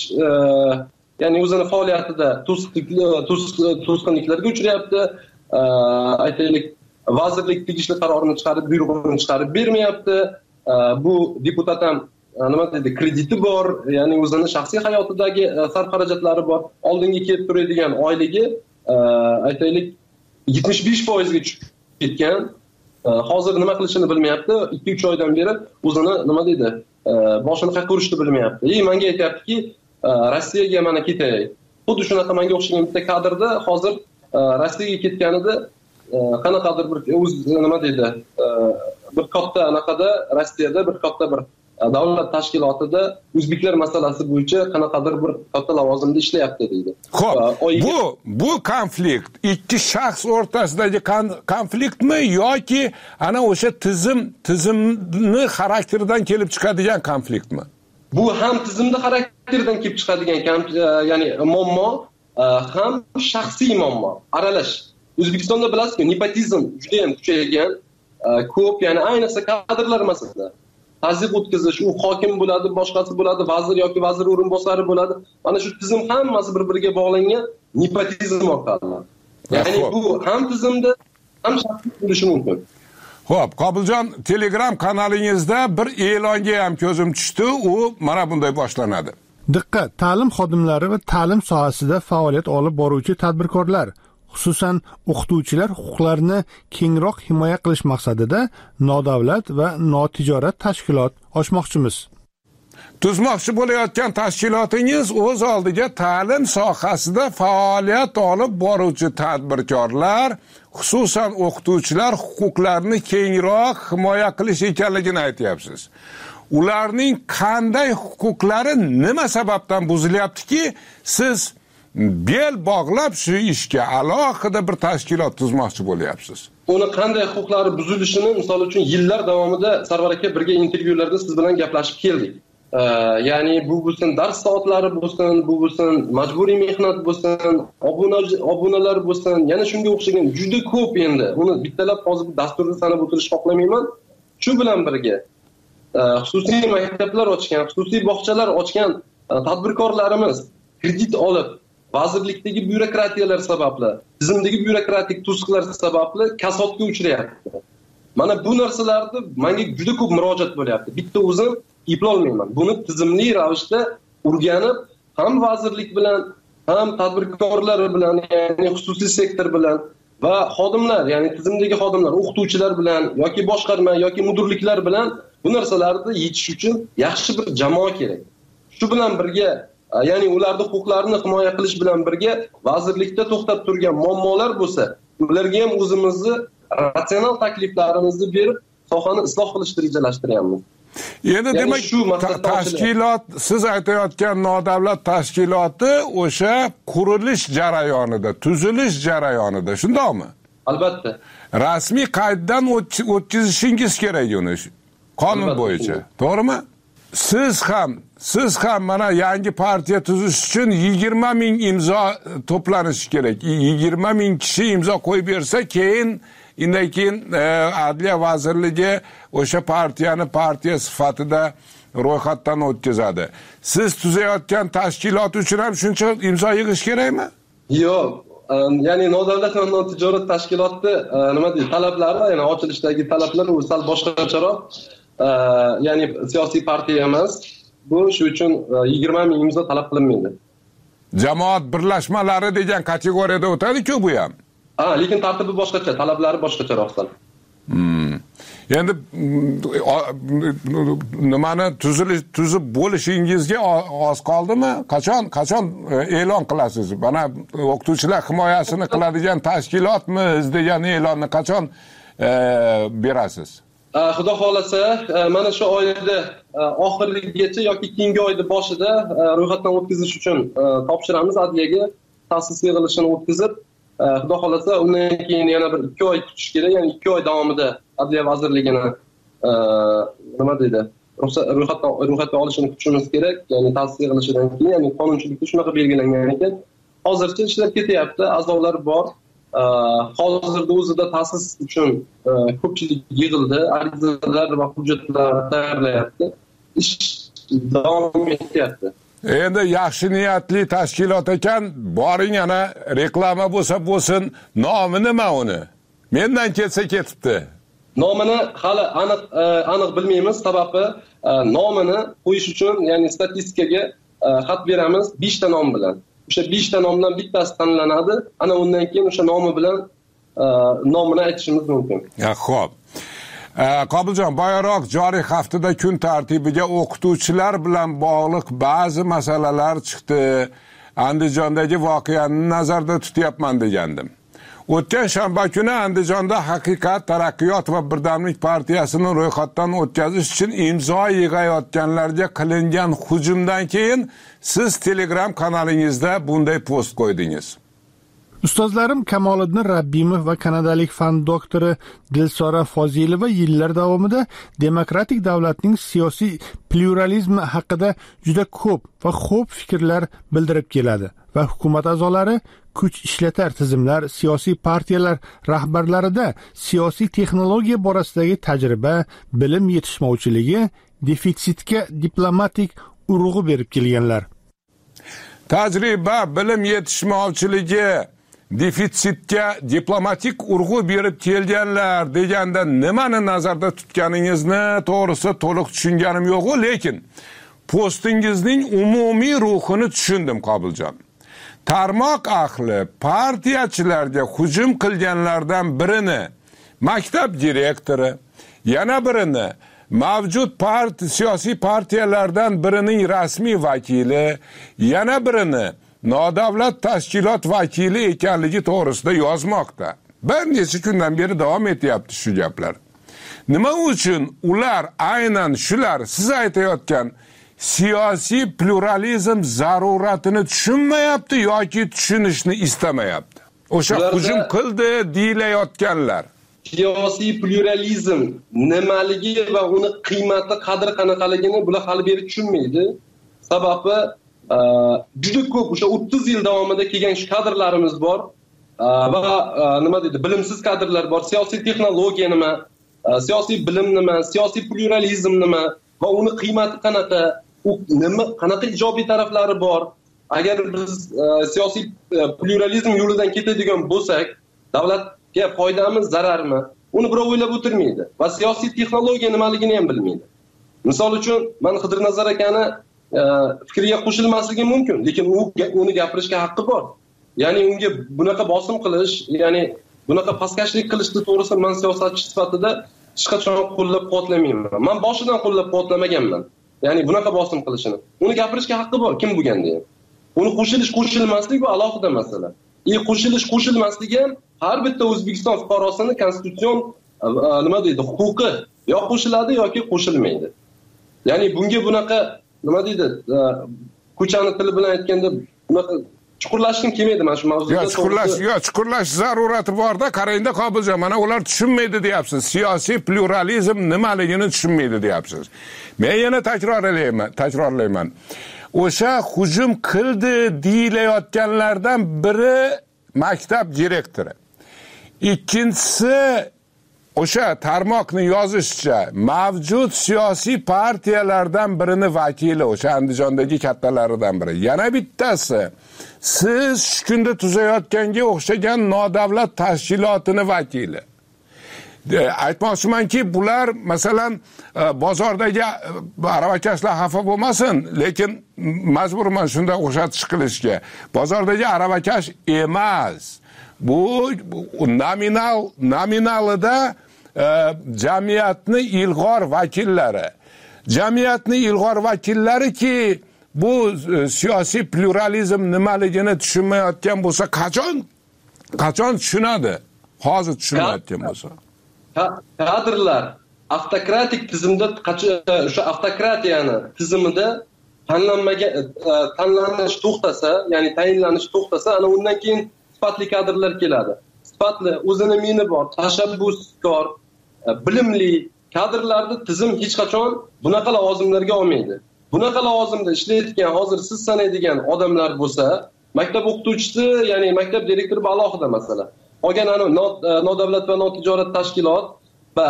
S4: ya'ni o'zini faoliyatida to'sqinliklarga uchrayapti. Aytaylik, vazirlik tegishli qarorini chiqarib, buyrug'ini chiqarib bermayapti. Bu deputat ham nima deydi, krediti bor, ya'ni o'zini shaxsiy hayotidagi sarf xarajatlari bor. Oldinga kelib turadigan oyligi aytaylik 75% ga tushib ketgan. Hozir nima qilishini bilmayapti. 2-3 oydan beri o'zini nima deydi, boshini qayerga urishni bilmayapti. Menga aytayaptiki, Rossiyaga mana ketay. Xuddi shunaqa menga o'xshagan bitta kadrda hozir Rossiyaga ketganida qanaqadir bir o'z nima deydi, bir katta anaqada Rossiyada bir katta bir davlat tashkilotida o'zbeklar masalasi bo'yicha qanaqadir bir katta lavozimda ishlayapti deydi.
S3: Xo'p, bu konflikt ikki shaxs o'rtasidagi konfliktmi yoki ana o'sha tizimni xarakteridan kelib chiqadigan konfliktmi?
S4: Bu ham tizimda xarakteridan kelib chiqadigan ya'ni muammo, ham shaxsiy muammo, aralash. O'zbekistonda bilasizki, nepotizm juda ham kuchaygan, ko'p, ya'ni ayniqsa kadrlar masalasida tazyiq o'tkazish, u hokim bo'ladi, boshqasi bo'ladi, vazir yoki vazir o'rinbosari bo'ladi. Mana shu tizim hammasi bir-biriga bog'langan nepotizm orqali. Ya'ni bu ham tizimda, ham shaxsiy bo'lishi mumkin.
S3: Xo'p, Qobiljon, Telegram kanalingizda bir e'longa ham ko'zim tushdi, u mana bunday boshlanadi.
S2: Diqqat, ta'lim xodimlari va ta'lim sohasida faoliyat olib boruvchi tadbirkorlar, xususan o'qituvchilar huquqlarini kengroq himoya qilish maqsadida nodavlat va notijorat tashkilot ochmoqchimiz.
S3: Tuzmoqchi bo'layotgan tashkilotingiz o'z oldiga ta'lim sohasida faoliyat olib boruvchi tadbirkorlar, xususan o'qituvchilar huquqlarini kengroq himoya qilish ekanligini aytyapsiz. Ularning qanday huquqlari nima sababdan buzilyaptiki, siz bel bog'lab shu ishga alohida bir tashkilot tuzmoqchi bo'lyapsiz?
S4: Uni qanday huquqlari buzilishini, misol uchun, yillar davomida Sarvar aka birga intervyularda siz bilan gaplashib keldik. Ya'ni bu bo'lsin dars soatlari bo'lsin, bu bo'lsin majburiy mehnat bo'lsin, obunalar bo'lsin, yana shunga o'xshagan juda ko'p. Endi uni bittalab hozir dasturda sanab o'tirishni xohlamayman. Shu bilan birga xususiy maktablar ochgan, xususiy bog'chalar ochgan tadbirkorlarimiz kredit olib, vazirlikdagi byurokratiyalar sababli, tizimdagi byurokratik to'siqlar sababli kasodga uchrayapti. Mana bu narsalarni menga juda ko'p murojaat bo'lyapti. Bitta o'zim eplolmayman. Buni tizimli ravishda o'rganib, ham vazirlik bilan, ham tadbirkorlar bilan, ya'ni xususiy sektor bilan va xodimlar, ya'ni tizimdagi xodimlar, o'qituvchilar bilan yoki boshqarma yoki mudirliklar bilan bu narsalarni yechish uchun yaxshi bir jamoa kerak. Shu bilan birga, ya'ni ularning huquqlarini himoya qilish bilan birga vazirlikda to'xtab turgan muammolar bo'lsa, ularga ham o'zimizni ratsional takliflarimizni berib, sohani isloh qilishni rejalashtiryapmiz.
S3: Endi demak, tashkilot, siz aytayotgan nodavlat tashkiloti o'sha qurilish jarayonida, tuzilish jarayonida, shundaymi?
S4: Albatta.
S3: Rasmiy qayddan o'tkazishingiz kerak uni qonun bo'yicha, to'g'rimi? Siz ham mana yangi partiya tuzish uchun 20 ming imzo to'planishi kerak. 20 ming kishi imzo qo'yib bersa, undan keyin Adliya vazirligi o'sha partiyani partiya sifatida ro'yxatdan o'tkazadi. Siz tuzayotgan tashkilot uchun ham shuncha imzo yig'ish kerakmi?
S4: Yo'q. Ya'ni nodavlat va notijorat tashkilotni nima deydi, talablari, ya'ni ochilishdagi talablar u sal boshqacharoq. ya'ni siyosiy partiya emas. Bu shu uchun 20 ming imzo talab qilinmaydi.
S3: Jamoat birlashmalari degan kategoriyada o'tadi-ku bu ham.
S4: Lekin tartibi boshqacha, talablari boshqacharoqsan.
S3: Endi nimani tuzib bo'lishingizga oz qoldimi? Qachon e'lon qilasiz? Mana o'qituvchilar himoyasini qiladigan tashkilotmi degan e'lonni qachon berasiz?
S4: Xudo xolasa, mana shu oyda oxirigacha yoki keyingi oyda boshida ro'yxatdan o'tkazish uchun topshiramiz adliyaga, ta'sis yig'ilishini o'tkazib, xudo xolasa undan keyin yana bir 2 oy kutish kerak, ya'ni 2 oy davomida Adliya vazirligini nima deydi, ro'yxatga olishini kutishimiz kerak, ya'ni ta'sis yig'ilishidan keyin, ya'ni qonunchilikda shunaqa belgilangan ekan. Hozircha ishlar ketyapti, a'zolar bor. Hozirda o'zida ta'sis uchun ko'pchilik yig'ildi, arizalar va hujjatlar tayyorlayapti. Ish davom etyapti.
S3: Endi yaxshi niyatli tashkilot ekan, boring ana reklama bo'lsa bo'lsin, nomi nima uni? Mendan ketsa ketibdi.
S4: Nomini hali aniq bilmaymiz, sababi nomini qo'yish uchun, ya'ni statistikaga xat beramiz 5 ta nom bilan. O'sha 5 ta nomdan bittasi tanlanadi. Ana undan keyin o'sha nomi bilan nomini aytishimiz mumkin.
S3: Xo'p. Qobiljon, boyaroq joriy haftada kun tartibiga o'qituvchilar bilan bog'liq ba'zi masalalar chiqdi. Andijondagi voqeani nazarda tutyapman degandim. O'tgan shanba kuni Andijonda Haqiqat, Taraqqiyot va Birdamlik partiyasini ro'yxatdan o'tkazish uchun imzo yig'ayotganlarga qilingan hujumdan keyin siz Telegram kanalingizda bunday post qo'ydingiz.
S2: Ustozlarim Kamoliddin Rabbimov va kanadalik fan doktori Dilsora Fozilova yillar davomida demokratik davlatning siyosiy pluralizmi haqida juda ko'p va xo'p fikrlar bildirib keladi va hukumat a'zolari kuch ishlatar tizimlar, siyosiy partiyalar rahbarlarida siyosiy texnologiya borasidagi tajriba, bilim yetishmovchiligi, defitsitga diplomatik urg'u berib kelganlar.
S3: Tajriba, bilim yetishmovchiligi, defitsitga diplomatik urg'u berib kelganlar deganda nimani nazarda tutganingizni to'g'risi to'liq tushunganim yo'q, lekin postingizning umumiy ruhini tushundim, Qobiljon. Tarmoq ahli partiyachilarga hujum qilganlardan birini maktab direktori, yana birini mavjud siyosiy partiyalardan birining rasmiy vakili, yana birini nodavlat tashkilot vakili ekanligi to'g'risida yozmoqda. Bir necha kundan beri davom etyapti shu gaplar. Nima uchun ular aynan shular siz aytayotgan siyosiy pluralizm zaruratini tushunmayapti yoki tushunishni istamayapti? O'sha hujum qildi deyilayotganlar.
S4: Siyosiy pluralizm nimaligi va uni qiymati, qadri qanaqaligini bular hali beri tushunmaydi. Sababi juda ko'p o'sha 30 yil davomida kelgan kadrlarimiz bor va nima deydi, bilimsiz kadrlar bor. Siyosiy texnologiya nima, siyosiy bilim nima, siyosiy pluralizm nima va uni qiymati qanaqa, u nima, qanaqa ijobiy taraflari bor. Agar biz siyosiy pluralizm yo'lidan ketadigan bo'lsak, davlatga foydami, zararmi? Uni birov o'ylab o'tirmaydi va siyosiy texnologiya nimaligini ham bilmaydi. Misol uchun, men Xidirnazar akani fikriga qo'shilmasligi mumkin, lekin uni gapirishga haqqi bor. Ya'ni unga bunaqa bosim qilish, ya'ni bunaqa pastkashlik qilishni to'g'risi men siyosatchi sifatida hech qachon qo'llab-quvvatlamayman. Men boshidan qo'llab-quvvatlamaganman. Ya'ni bunaqa bosim qilishini. Uni gapirishga haqqi bor, kim bo'lganda ham. Uni qo'shilish-qo'shilmasligi bu alohida masala. Qo'shilish-qo'shilmasligi ham har bitta O'zbekiston fuqarosini konstitutsion nima deydi, huquqi. Yo qo'shiladi yoki qo'shilmaydi. Ya'ni bunga bunaqa nima deydi, ko'chani tili bilan aytganda bunaqa chuqurlashim kelmaydi mana shu mavzuda.
S3: Chuqurlash zarurati bor-da, qarangda Qobiljon, mana ular tushunmaydi deyapsiz. Siyosiy pluralizm nimaligini tushunmaydi deyapsiz. Men yana takrorlayman. O'sha hujum qildi deyilayotganlardan biri maktab direktori. Ikkinchisi o'sha tarmoqni yozishicha mavjud siyosiy partiyalardan birini vakili, o'sha Andijondagi kattalaridan biri. Yana bittasi siz shu kunda tuzayotganga o'xshagan nodavlat tashkilotini vakili. aytmoqchimanki, bular masalan bozordagi aravakashlar xafa bo'lmasin, lekin majburman shunda o'xshatish qilishga. Bozordagi aravakash emas. Bu nominalida jamiyatni ilg'or vakillari. Jamiyatni ilg'or vakillariki bu siyosiy pluralizm nimaligini tushunmayotgan bo'lsa, qachon tushunadi? Hozir tushunmayotgan bo'lsa.
S4: Kadrlar avtokratik tizimda, o'sha avtokratiyani tizimida tanlanish to'xtasa, ya'ni tayinlanish to'xtasa, ana undan keyin sifatli kadrlar keladi. Sifatli, o'zini meni bor, tashabbuskor, bilimli kadrlarni tizim hech qachon bunaqa lavozimlarga olmaydi. Bunaqa lavozimda ishlayotgan, hozir siz sanaydigan odamlar bo'lsa, maktab o'qituvchisi, ya'ni maktab direktori bu alohida masala. Qolgan nodavlat va notijorat tashkilot va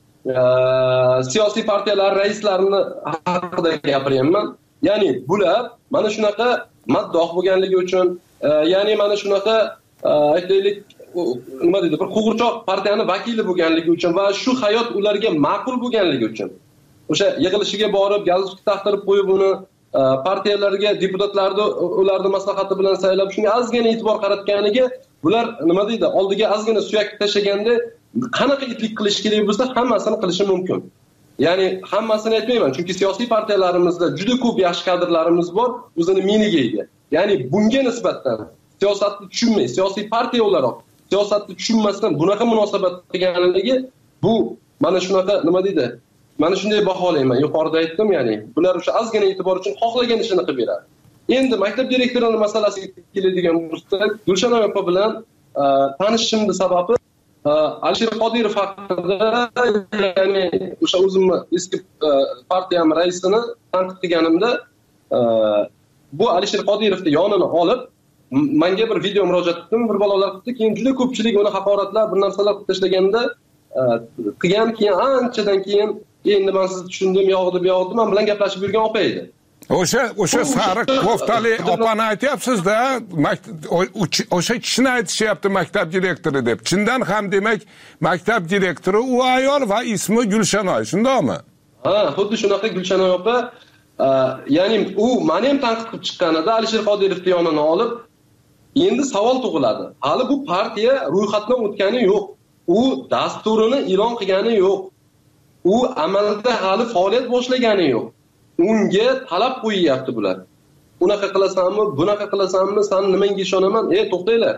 S4: siyosiy partiyalar raislarini haqida gapiryapman. Ya'ni bular mana shunaqa maddoh bo'lganligi uchun, ya'ni mana shunaqa aytaylik, nima deydi, bir qo'g'irchoq partiyani vakili bo'lganligi uchun va shu hayot ularga ma'qul bo'lganligi uchun o'sha yig'ilishiga borib, galstuk taqtirib qo'yib, uni partiyalarga, deputatlarni ularni maslahati bilan saylab, shunga ozgina e'tibor qaratganiga bular nima deydi, oldiga ozgina suyak tashlaganda qanaqa itlik qilish kerak bo'lsa, hammasini qilishi mumkin. Ya'ni hammasini aytmayman, chunki siyosiy partiyalarimizda juda ko'p yaxshi kadrlarimiz bor, o'zini meniga ega. Ya'ni bunga nisbatan siyosatni tushunmay, siyosiy partiya o'laroq siyosatni tushunmasdan bunaqa munosabat qilganligi, bu mana shunaqa nima deydi? Mana shunday baholayman. Yuqorida aytdim, ya'ni bular o'sha ozgina e'tibor uchun xohlagan ishini qilib beradi. Endi maktab direktorining masalasiga keladigan bo'lsak, Gulshan opa bilan tanishishimning sababi Alisher Qodirov haqida, ya'ni o'sha o'zimni eski partiyam raisini tanqid qilganimda, bu Alisher Qodirovni yonini olib, menga bir video murojaat qildim, bir balolar qildi, keyin juda ko'pchilik uni haqoratlab, bir narsalar qilib tashlaganda qilgan, keyin anchadan keyin endi men sizni tushundim, yo'g'di, bu yo'g'di, men bilan gaplashib yurgan opa edi.
S3: O'sha sariq koftali opani aytyapsiz-da, o'sha kishini aytishyapti maktab direktori deb. Chindan ham demak, maktab direktori u ayol va ismi Gulshanoy, shundaymi?
S4: Ha, xuddi shunaqa Gulshanoy opa. Ya'ni u meni ham tanqid qilib chiqqanida Alisher Qodirovni yonini olib, endi savol tug'iladi. Hali bu partiya ro'yxatdan o'tgani yo'q. U dasturini e'lon qilgani yo'q. U amalda hali faoliyat boshlagani yo'q. Unga talab qo'yyapti bular. Unaqa qilasanmi, bunaqa qilasanmi, sen nimaga ishonaman? To'xtanglar.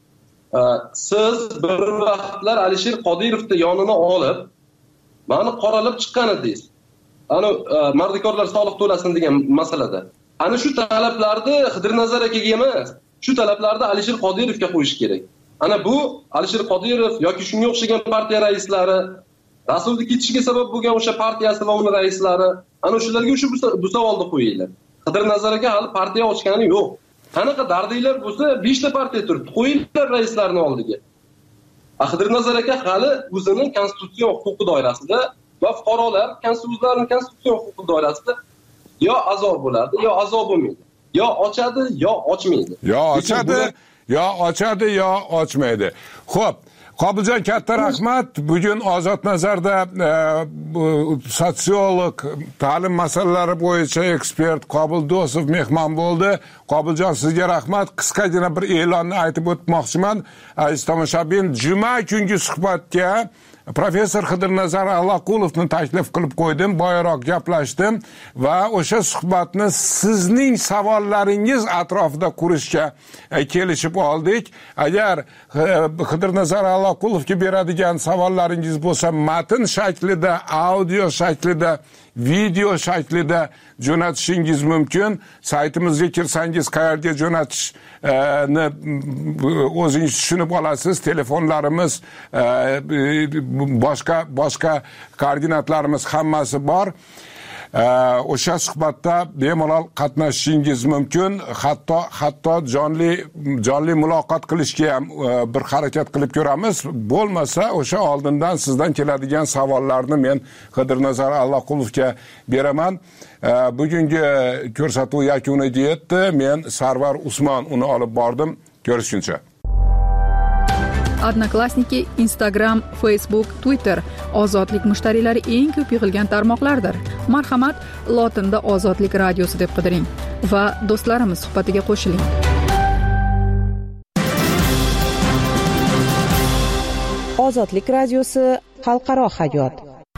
S4: Siz bir vaqtlar Alisher Qodirovni yonini olib, meni qoralab chiqqan edingiz. Ana mardikorlar soliq to'lasin degan masalada. Ana shu talablarni Xidirnazar akaga emas, shu talablarni Alisher Qodirovga qo'yish kerak. Ana bu Alisher Qodirov yoki shunga o'xshagan partiya raislari, Rasulni ketishiga sabab bo'lgan o'sha partiyasi va uning raislari, ana shularga bu savolni qo'yinglar. Xidirnazar aka hali partiya ochgani yo'q. Qanaqa dardinglar bo'lsa, 5 ta partiya turibdi. Qo'yinglar raislarning oldiga. Xidirnazar aka hali o'zining konstitutsion huquqi doirasida va fuqarolar o'zlarining konstitutsion huquqi doirasida yo a'zo bo'ladi, yo a'zo bo'lmaydi. Yo ochadi, yo ochmaydi.
S3: Yo ochadi, yo ochmaydi. Xo'p, Qobiljon, katta rahmat. Bugun Ozod Nazarda sotsiolog, ta'lim masalalari bo'yicha ekspert Qobil Do'stov mehmon bo'ldi. Qobiljon, sizga rahmat. Qisqagina bir e'lonni aytib o'tmoqchiman. Aziz tomoshabin, juma kungi suhbatga professor Xidirnazar Allaqulovni taklif qilib qo'ydim, boyaroq gaplashdim va o'sha suhbatni sizning savollaringiz atrofida qurishga kelishib oldik. Agar Xidirnazar Allaqulovga beradigan savollaringiz bo'lsa, matn shaklida, audio shaklida, video shaklida jo'natishingiz mumkin. Saytimizga kirsangiz, qayerga jo'natishni o'zingiz tushunib olasiz. Telefonlarimiz, boshqa koordinatlarimiz hammasi bor. O'sha suhbatda bemalol qatnashishingiz mumkin. Hatto jonli muloqot qilishga ham bir harakat qilib ko'ramiz. Bo'lmasa, o'sha oldindan sizdan keladigan savollarni men Xidirnazar Allaqulovga beraman. Bugungi ko'rsatuv yakuniga yetdi. Men Sarvar Usmon uni olib bordim. Ko'rishguncha.
S6: Odnoklassniki, Instagram, Facebook, Twitter ozodlik mushtariylari eng ko'p yig'ilgan tarmoqlardir. Marhamat, lotinda Ozodlik radiosi deb qidiring va do'stlarimiz suhbatiga qo'shiling.
S7: Ozodlik radiosi xalqaro hayot.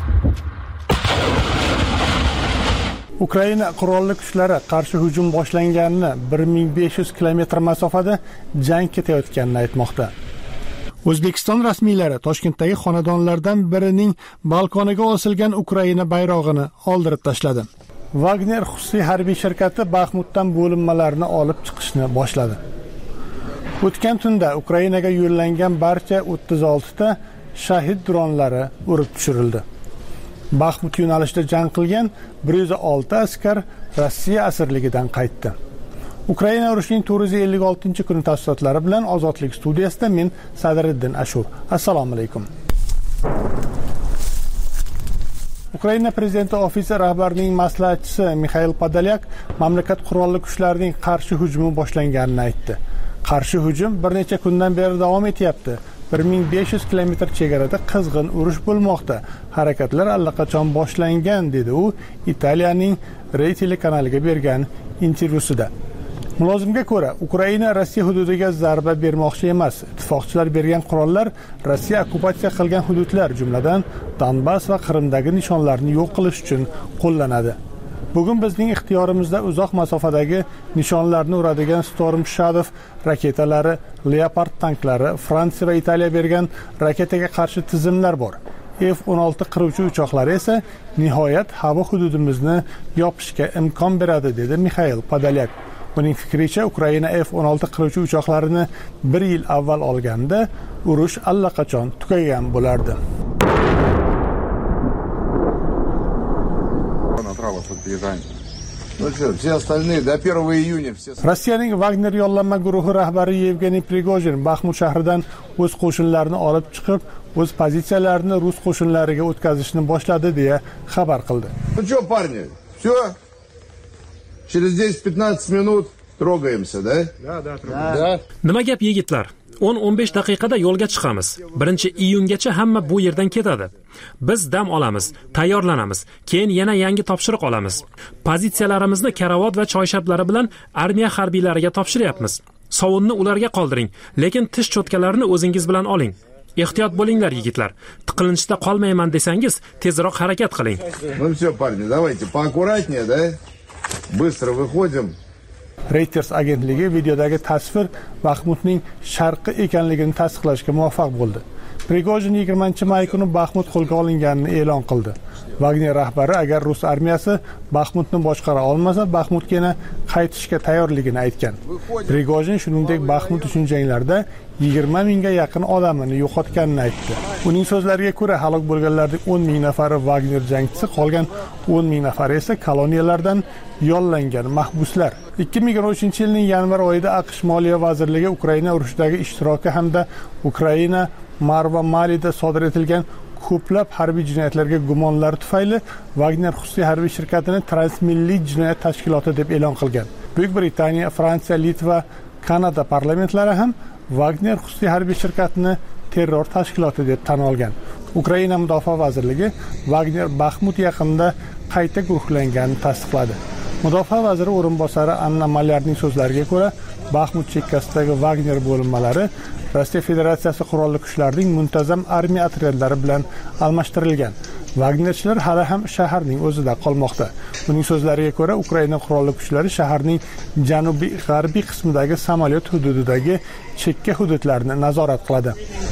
S2: Ukraina qurolli kuchlari qarshi hujum boshlanganini 1500 kilometr masofada jang ketayotganini aytmoqda. O'zbekiston rasmiylari Toshkentdagi xonadonlardan birining balkoniga osilgan Ukraina bayrog'ini oldirib tashladi. Wagner xususiy harbiy shirkati Baxmutdan bo'linmalarni olib chiqishni boshladi. O'tgan tunda Ukrainaga yo'llangan barcha 36 ta shahid dronlari urib tushirildi. Baxmut yo'nalishida jang qilgan 106 askar Rossiya asirligidan qaytdi. Ukraina urushining 456-kuni tafsilotlari bilan Ozodlik studiyasida men Sadriddin Ashur. Assalomu alaykum. Ukraina prezidenti ofisi rahbarining maslahatchisi Mikhail Podolyak mamlakat qurolli kuchlarining qarshi hujumi boshlanganini aytdi. Qarshi hujum bir necha kundan beri davom etyapti. 1500 kilometr chegarada qizg'in urush bo'lmoqda. Harakatlar allaqachon boshlangan, dedi u Italiyaning Rai telekanaliga bergan intervyusida. Mulozimga ko'ra, Ukraina Rossiya hududiga zarba bermoqchi emas. Ittifoqchilar bergan qurollar Rossiya okkupatsiya qilgan hududlar, jumladan Donbass va Qrimdagi nishonlarni yo'q qilish uchun qo'llanadi. Bugun bizning ixtiyorimizda uzoq masofadagi nishonlarni uradigan Storm Shadow raketalari, Leopard tanklari, Fransiya va Italiya bergan raketaga qarshi tizimlar bor. F-16 qiruvchi uchoqlari esa nihoyat havo hududimizni yopishga imkon beradi, dedi Mikhail Podolyak. Uning fikricha, Ukraina F-16 qiruvchi uchoqlarini 1 yil avval olganda urush allaqachon tugagan bo'lardi. Rossiyaning Wagner yollanma guruhi rahbari Yevgeniy Prigojin Baxmut shahridan o'z qo'shinlarini olib chiqib, o'z pozitsiyalarini rus qo'shinlariga o'tkazishni boshladi deya xabar qildi.
S8: Ну что, парни, все? Через 10-15 минут трогаемся, да? Да.
S1: Nima gap yigitlar? 10-15 daqiqada yo'lga chiqamiz. 1-iyungacha hamma bu yerdan ketadi. Biz dam olamiz, tayyorlanamiz, keyin yana yangi topshiriq olamiz. Pozitsiyalarimizni karavot va choyshablari bilan armiya harbiylariga topshiryapmiz. Sovunni ularga qoldiring, lekin tish cho'tkalarini o'zingiz bilan oling. Ehtiyot bo'linglar yigitlar. Tiqilinchda qolmayman desangiz, tezroq harakat qiling.
S8: Ну все, парни, давайте поаккуратнее, да? Bыстро выходим.
S2: Reuters agentligi videodagi tasvir Baxmutning sharqi ekanligini tasdiqlashga muvaffaq bo'ldi. Prigojin 20-may kuni Baxmut qo'lga olinganini e'lon qildi. Wagner rahbari agar rus armiyasi Baxmutni boshqara olmasa, Baxmutga yana qaytishga tayyorligini aytgan. Prigojin shuningdek Baxmut uchun janglarda 20 mingga yaqin odamini yo'qotganini aytdi. Uning so'zlariga ko'ra, halok bo'lganlarning 10 ming nafari Wagner jangchisi, qolgan 10 ming nafari esa koloniyalardan yollangan mahbuslar. 2023-yilning yanvar oyida AQSh Moliya vazirligi Ukraina urushidagi ishtiroki hamda Ukraina Marva Malida sodir etilgan ko'plab harbiy jinoyatlarga gumonlar tufayli Wagner xususiy harbiy shirkatini transmilliy jinoyat tashkiloti deb e'lon qilgan. Buyuk Britaniya, Fransiya, Litva, Kanada parlamentlari ham Wagner xususiy harbiy shirkatini terror tashkiloti deb tan olgan. Ukraina mudofaa vazirligi Wagner Baxmut yaqinida qayta guruhlanganini tasdiqladi. Mudofaa vaziri o'rinbosari Anna Malyarning so'zlariga ko'ra, Baxmut chekkasidagi Wagner bo'linmalari Rossiya Federatsiyasi qurolli kuchlarining muntazam armiya otryadlari bilan almashtirilgan. Wagnerchilar hali ham shaharning o'zida qolmoqda. Uning so'zlariga ko'ra, Ukraina qurolli kuchlari shaharning janubiy-g'arbiy qismidagi samolyot hududidagi chekka hududlarni nazorat qiladi.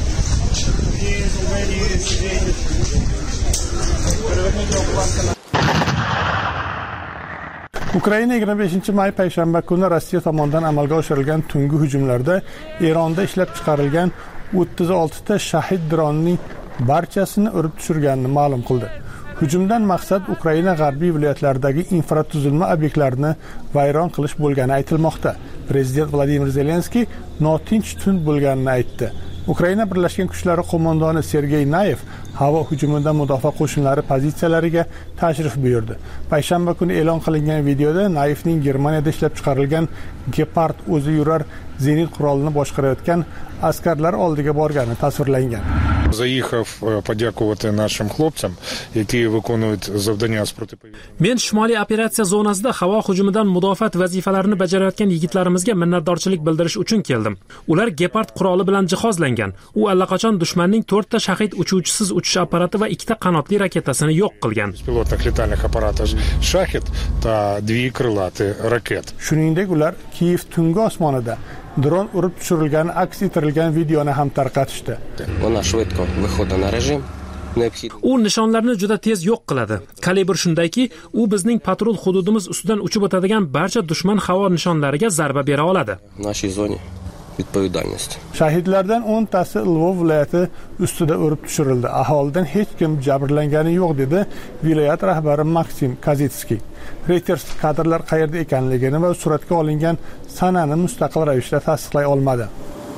S2: Ukraina 25-may payshanba kuni Rossiya tomonidan amalga oshirilgan tungi hujumlarda Eronda ishlab chiqarilgan 36 ta shahid dronining barchasini urib tushirganini ma'lum qildi. Hujumdan maqsad Ukraina g'arbiy viloyatlaridagi infratuzilma obyektlarini vayron qilish bo'lgani aytilmoqda. Prezident Vladimir Zelenskiy notinch tun bo'lganini aytdi. Ukraina birlashgan kuchlari qo'mondoni Sergey Nayev havo hujumidan mudofaa qo'shinlari pozitsiyalariga tashrif buyurdi. Payshanba kuni e'lon qilingan videoda Nayevning Germaniyada ishlab chiqarilgan Gepard o'zi yurar zenit qurolini boshqarayotgan askarlar oldiga borgani tasvirlangan.
S9: Заїхав подякувати нашим хлопцям, які виконують завдання з протиповітряної.
S1: Men Shimoliy operatsiya zonasida havo hujumidan mudofaat vazifalarini bajarayotgan yigitlarimizga minnatdorchilik bildirish uchun keldim. Ular Gepard quroli bilan jihozlangan. U allaqachon dushmanning 4 ta shahid uchuvchisiz uchish apparati va 2 ta qanotli raketasini yo'q qilgan.
S9: Pilotlik літальних апаратів «Шахід» та 2 крилаті ракет.
S2: Shuningdek, ular Kiyev tungi osmonida dron urib tushirilgani aks ettirilgan videoni ham tarqatishdi.
S10: Вона швидко виходить на режим.
S1: U nishonlarni juda tez yo'q qiladi. Kalibr shundayki, u bizning patrul hududimiz ustidan uchib o'tadigan barcha dushman havo nishonlariga zarba bera oladi.
S10: В нашій зоні відповідальності.
S2: Shahidlardan 10 tasi Lvov viloyati ustida urib tushirildi. Aholidan hech kim jabrlangani yo'q dedi viloyat rahbari Maksim Kazitskiy. Reuters kadrlar qayerda ekanligini va suratga olingan sanani mustaqil ravishda tasdiqlay olmadi.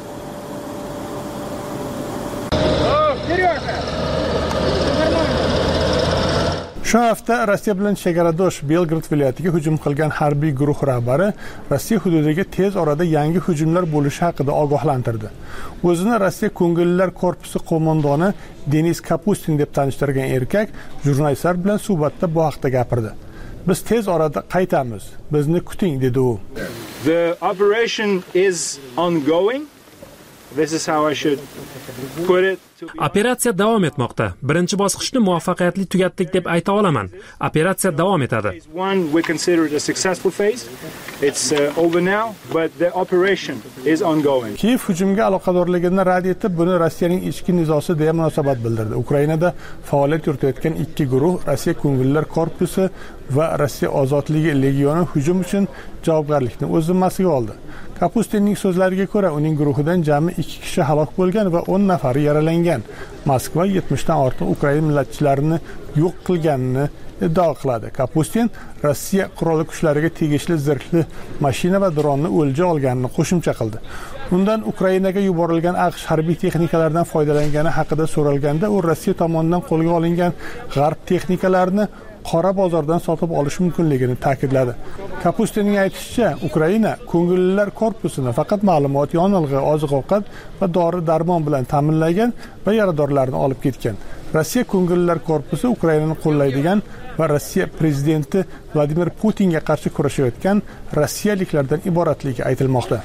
S2: Shu hafta Rossiya bilan chegaradosh Belgrad viloyatiga hujum qilgan harbiy guruh rahbari Rossiya hududiga tez orada yangi hujumlar bo'lishi haqida ogohlantirdi. O'zini Rossiya ko'ngillilar korpusi qo'mondoni Denis Kapustin deb tanishtirgan erkak jurnalistlar bilan suhbatda bu haqda gapirdi. Biz tez orada qaytamiz. Bizni kuting dedi u.
S11: The operation is ongoing. This is how I should put it.
S1: Operatsiya davom etmoqda. Birinchi bosqichni muvaffaqiyatli tugatdik deb ayta olaman. Operatsiya davom etadi.
S11: We consider it a successful phase. It's over now, but the operation is ongoing.
S2: Kiyev hujumga aloqadorligini rad etib, buni Rossiyaning ichki nizosi deya munosabat bildirdi. Ukrainada faoliyat yuritayotgan ikki guruh, Rossiya ko'ngillilar korpusi va Rossiya ozodligi legioni hujum uchun javobgarlikni o'z zimmasiga oldi. Kapustinning so'zlariga ko'ra, uning guruhidan jami 2 kishi halok bo'lgan va 10 nafari yaralangan. Moskva 70 dan ortiq Ukraina millatchilarini yo'q qilganini iddao qiladi. Kapustin Rossiya qurolli kuchlariga tegishli zirhli mashina va dronni o'lja olganini qo'shimcha qildi. Undan Ukrainaga yuborilgan AQSh harbiy texnikalaridan foydalangani haqida so'ralganda, u Rossiya tomonidan qo'lga olingan g'arb texnikalarini qora bozordan sotib olish mumkinligini ta'kidladi. Kapustinning aytishicha, Ukraina ko'ngillilar korpusini faqat ma'lumot, yonilg'i, oziq-ovqat va dori-darmon bilan ta'minlagan va yaradorlarni olib ketgan. Rossiya ko'ngillilar korpusi Ukrainani qo'llaydigan va Rossiya prezidenti Vladimir Putinga qarshi kurashayotgan rossiyaliklardan iboratligi aytilmoqda.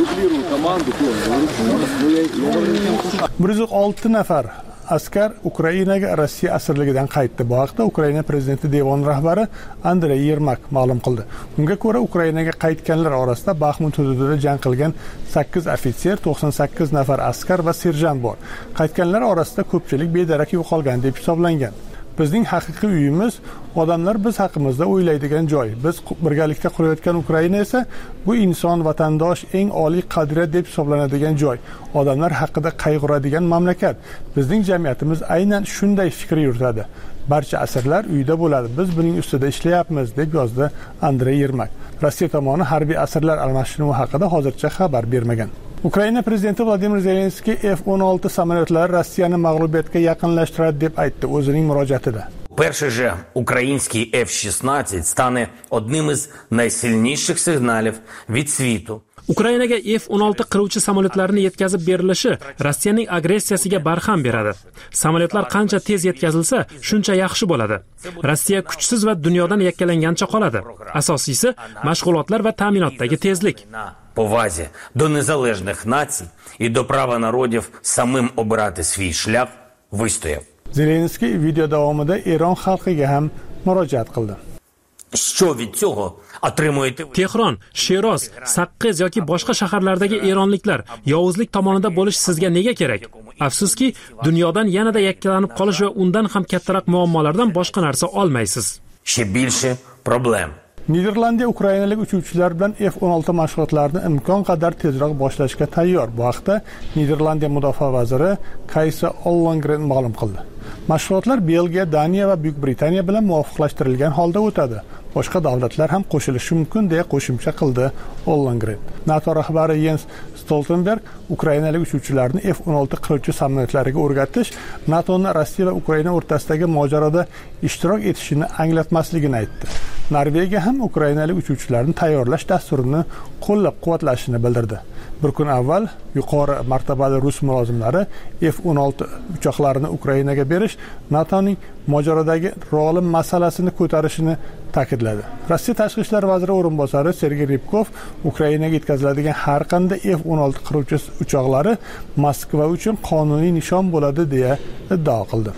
S2: 106 nafar askar Ukrainaga Rossiya asirligidan qaytdi. Bu haqda Ukraina prezidenti devon rahbari Andrey Yermak ma'lum qildi. Unga ko'ra, Ukrainaga qaytganlar orasida Baxmut hududida jang qilgan 8 ofitser, 98 nafar askar va serjant bor. Qaytganlar orasida ko'pchilik bedarak yo'qolgan deb hisoblangan. Bizning haqiqiy uyimiz, odamlar biz haqimizda o'ylaydigan joy. Biz birgalikda qurayotgan Ukraina esa bu inson, vatandosh, eng oliy qadriyat deb hisoblanadigan joy. Odamlar haqida qayg'uradigan mamlakat. Bizning jamiyatimiz aynan shunday fikr yuritadi. Barcha asirlar uyda bo'ladi. Biz buning ustida ishlayapmiz, deb yozdi Andrey Yermak. Rossiya tomoni harbiy asirlar almashinuvi haqida hozircha xabar bermagan. Ukraina prezidenti Vladimir Zelenskiy F-16 samolyotlari Rossiyani mag'lubiyatga yaqinlashtiradi deb aytdi o'zining murojaatida.
S12: Перший же український F-16 стане одним із найсильніших сигналів від світу.
S1: Ukrainaga F-16 qiruvchi samolyotlarini yetkazib berilishi Rossiyaning agressiyasiga barham beradi. Samolyotlar qancha tez yetkazilsa, shuncha yaxshi bo'ladi. Rossiya kuchsiz va dunyodan yakkalangancha qoladi. Asosiysi mashg'ulotlar va ta'minotdagi tezlik.
S12: Повазі до незалежних націй і до права народів самим обирати свій шлях вистояв.
S2: Zelenskiy video davomida Eron xalqiga ham murojaat qildi.
S12: Що від цього отримуєте ви?
S1: Tehron, Shiroz, Saqqiz yoki boshqa shaharlardagi eronliklar yovuzlik tomonida bo'lish sizga nega kerak? Afsuski, dunyodan yanada yakkalanib qolish va undan ham kattaroq muammolardan boshqa narsa olmaysiz.
S12: Ще більше проблем.
S2: Niderlandiya ukrainalik uchuvchilar bilan F-16 mashg'ulotlarini imkon qadar tezroq boshlashga tayyor. Bu haqda Niderlandiya mudofaa vaziri Kajsa Ollongren ma'lum qildi. Mashg'ulotlar Belgiya, Daniya va Buyuk Britaniya bilan muvofiqlashtirilgan holda o'tadi. boshqa davlatlar ham qo'shilishi mumkin deya qo'shimcha qildi Ollengren. NATO rahbari Jens Stoltenberg Ukrainalik uchuvchilarni F-16 qiruvchi samolyotlariga o'rgatish NATOni Rossiya va Ukraina o'rtasidagi mojaroda ishtirok etishini anglatmasligini aytdi. Norvegiya ham Ukrainalik uchuvchilarni tayyorlash dasturini qo'llab-quvvatlashini bildirdi. Bir kun avval yuqori martabali rus mulozimlari F-16 uchoqlarini Ukrainaga berish NATOning mojarodagi roli masalasini ko'tarishini ta'kidladi. Rossiya tashqi ishlar vaziri o'rinbosari Sergey Rybkov Ukrainaga yetkaziladigan har qanday F-16 qiruvchi uchoqlari Moskva uchun qonuniy nishon bo'ladi deya iddao qildi.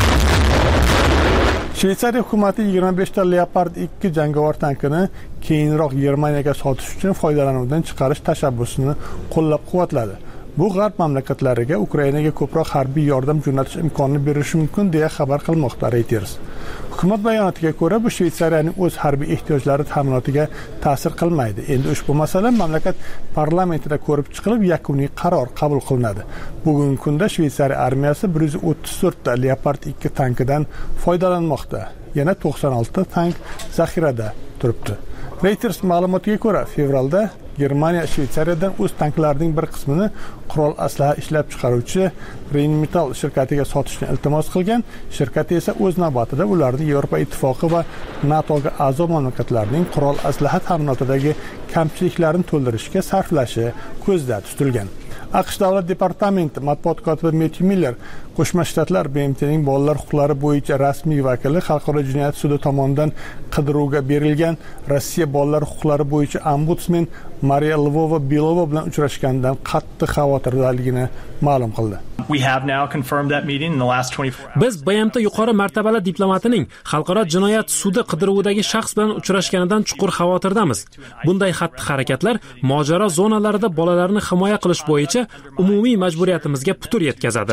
S2: Shveysariya hukumati 25 ta Leopard 2 jangovar tankini keyinroq Germaniyaga sotish uchun foydalanuvdan chiqarish tashabbusini qo'llab-quvvatladi. Bu g'arb mamlakatlariga Ukrainaga ko'proq harbiy yordam jo'natish imkonini berishi mumkin deya xabar qilmoqda Reuters. Hukumat bayonotiga ko'ra, bu Shveysariyaning o'z harbiy ehtiyojlari ta'minotiga ta'sir qilmaydi. Endi ushbu masala mamlakat parlamentida ko'rib chiqilib, yakuniy qaror qabul qilinadi. Bugungi kunda Shveysariya armiyasi 134 ta Leopard 2 tankidan foydalanmoqda. Yana 96 ta tank zaxirada turibdi. Reuters ma'lumotiga ko'ra, fevralda Germaniya Shveysariyadan o'z tanklarining bir qismini qurol aslaha ishlab chiqaruvchi Rheinmetall shirkatiga sotishni iltimos qilgan. Shirkat esa o'z navbatida ularni Yevropa Ittifoqi va NATOga a'zo mamlakatlarning qurol aslaha ta'minotidagi kamchiliklarini to'ldirishga sarflashi ko'zda tutilgan. AQSh Davlat departamenti matbuot kotibi Matthew Miller Qo'shma Shtatlar BMTning bolalar huquqlari bo'yicha rasmiy vakili Xalqaro jinoyat sudi tomonidan qidiruvga berilgan Rossiya bolalar huquqlari bo'yicha ombudsmen Mariya Lvova-Belova bilan uchrashgandan qattiq xavotirdaligini ma'lum qildi.
S1: Biz BMT yuqori martabali diplomatining Xalqaro jinoyat sudi qidiruvidagi shaxs bilan uchrashganidan chuqur xavotirdamiz. Bunday xatti-harakatlar mojaro zonalarida bolalarni himoya qilish bo'yicha umumiy majburiyatimizga putur yetkazadi.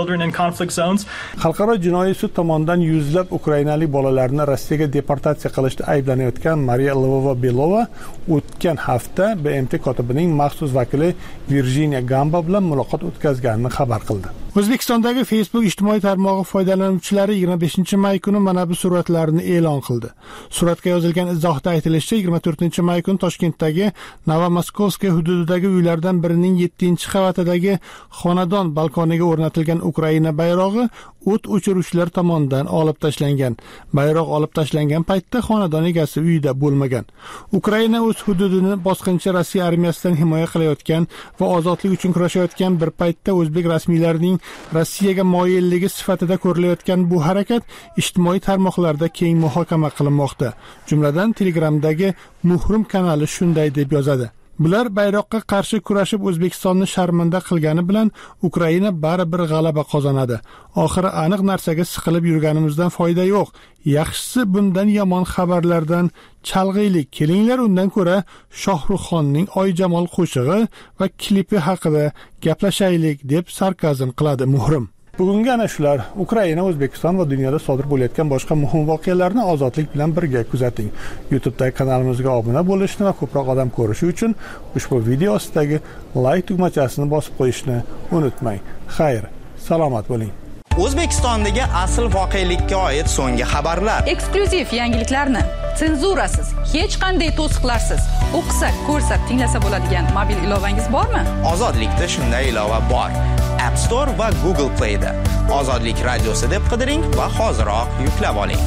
S2: Xalqaro jinoiy sud tomonidan yuzlab ukrainalik bolalarni Rossiyaga deportatsiya qilishda ayblanayotgan Mariya Lvova-Belova o'tgan hafta BMT kotibining maxsus vakili Virginia Gamba bilan muloqot o'tkazganini xabar qildi. O'zbekistondagi Facebook ijtimoiy tarmog'i foydalanuvchilari 25-may kuni mana bu suratlarni e'lon qildi. Suratga yozilgan izohda aytilishicha, 24-may kuni Toshkentdagi Novomoskovskiy hududidagi uylardan birining 7-qavatidagi xonadon balkoniga o'rnatilgan Ukraina bayrog'i o't o'chiruvchilar tomonidan olib tashlangan. Bayroq olib tashlangan paytda xonadon egasi uyda bo'lmagan. Ukraina o'z hududini bosqinchi Rossiya armiyasidan himoya qilayotgan va ozodlik uchun kurashayotgan bir paytda o'zbek rasmiylarining Rossiyaga moyilligi sifatida ko'rilayotgan bu harakat ijtimoiy tarmoqlarda keng muhokama qilinmoqda. Jumladan Telegramdagi Muhrim kanali shunday deb yozadi: Bular bayroqqa qarshi kurashib O'zbekistonni sharmanda qilgani bilan Ukraina baribir g'alaba qozonadi. Oxiri aniq narsaga siqilib yurganimizdan foyda yo'q. Yaxshisi bundan yomon xabarlardan chalg'iylik. Kelinglar undan ko'ra Shohruxxonning Oyjamol qo'shig'i va klipi haqida gaplashaylik deb sarkazm qiladi Muhrim. Bugungi ana shular. Ukraina, O'zbekiston va dunyoda sodir bo'layotgan boshqa muhim voqealarni ozodlik bilan birga kuzating. YouTube'dagi kanalimizga obuna bo'lishni va ko'proq odam ko'rishi uchun ushbu video ostidagi like tugmachasini bosib qo'yishni unutmang. Xayr, salomat bo'ling.
S13: O'zbekistondagi asl voqelikka oid so'nggi xabarlar,
S6: eksklyuziv yangiliklarni senzurasiz, hech qanday to'siqlarsiz o'qisa, ko'rsa, tinglasa bo'ladigan mobil ilovangiz bormi?
S13: Ozodlikda shunday ilova bor. App Store va Google Play'da Ozodlik radiosi deb qidiring va hoziroq yuklab oling.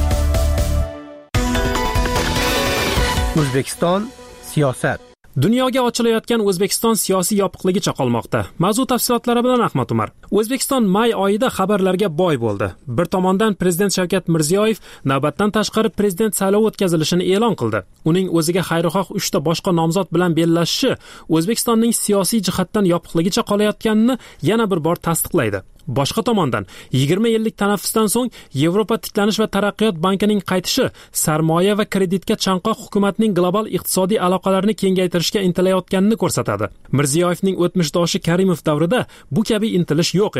S14: O'zbekiston siyosat.
S1: Dunyoga ochilayotgan O'zbekiston siyosiy yopiqligicha qolmoqda. Mavzu tafsilotlari bilan Ahmad Umar. O'zbekiston may oyida xabarlarga boy bo'ldi. Bir tomondan Prezident Shavkat Mirziyoyev navbatdan tashqari prezident saylovi o'tkazilishini e'lon qildi. Uning o'ziga xayrixoh 3 ta boshqa nomzod bilan bellashishi O'zbekistonning siyosiy jihatdan yopiqligicha qolayotganini yana bir bor tasdiqlaydi. Boshqa tomondan 20 yillik tanaffusdan so'ng Yevropa tiklanish va taraqqiyot bankining qaytishi sarmoya va kreditga chanqoq hukumatning global iqtisodiy aloqalarini kengaytirishga intilayotganini ko'rsatadi. Mirziyoyevning o'tmishdoshi Karimov davrida bu kabi intilish yo'q edi.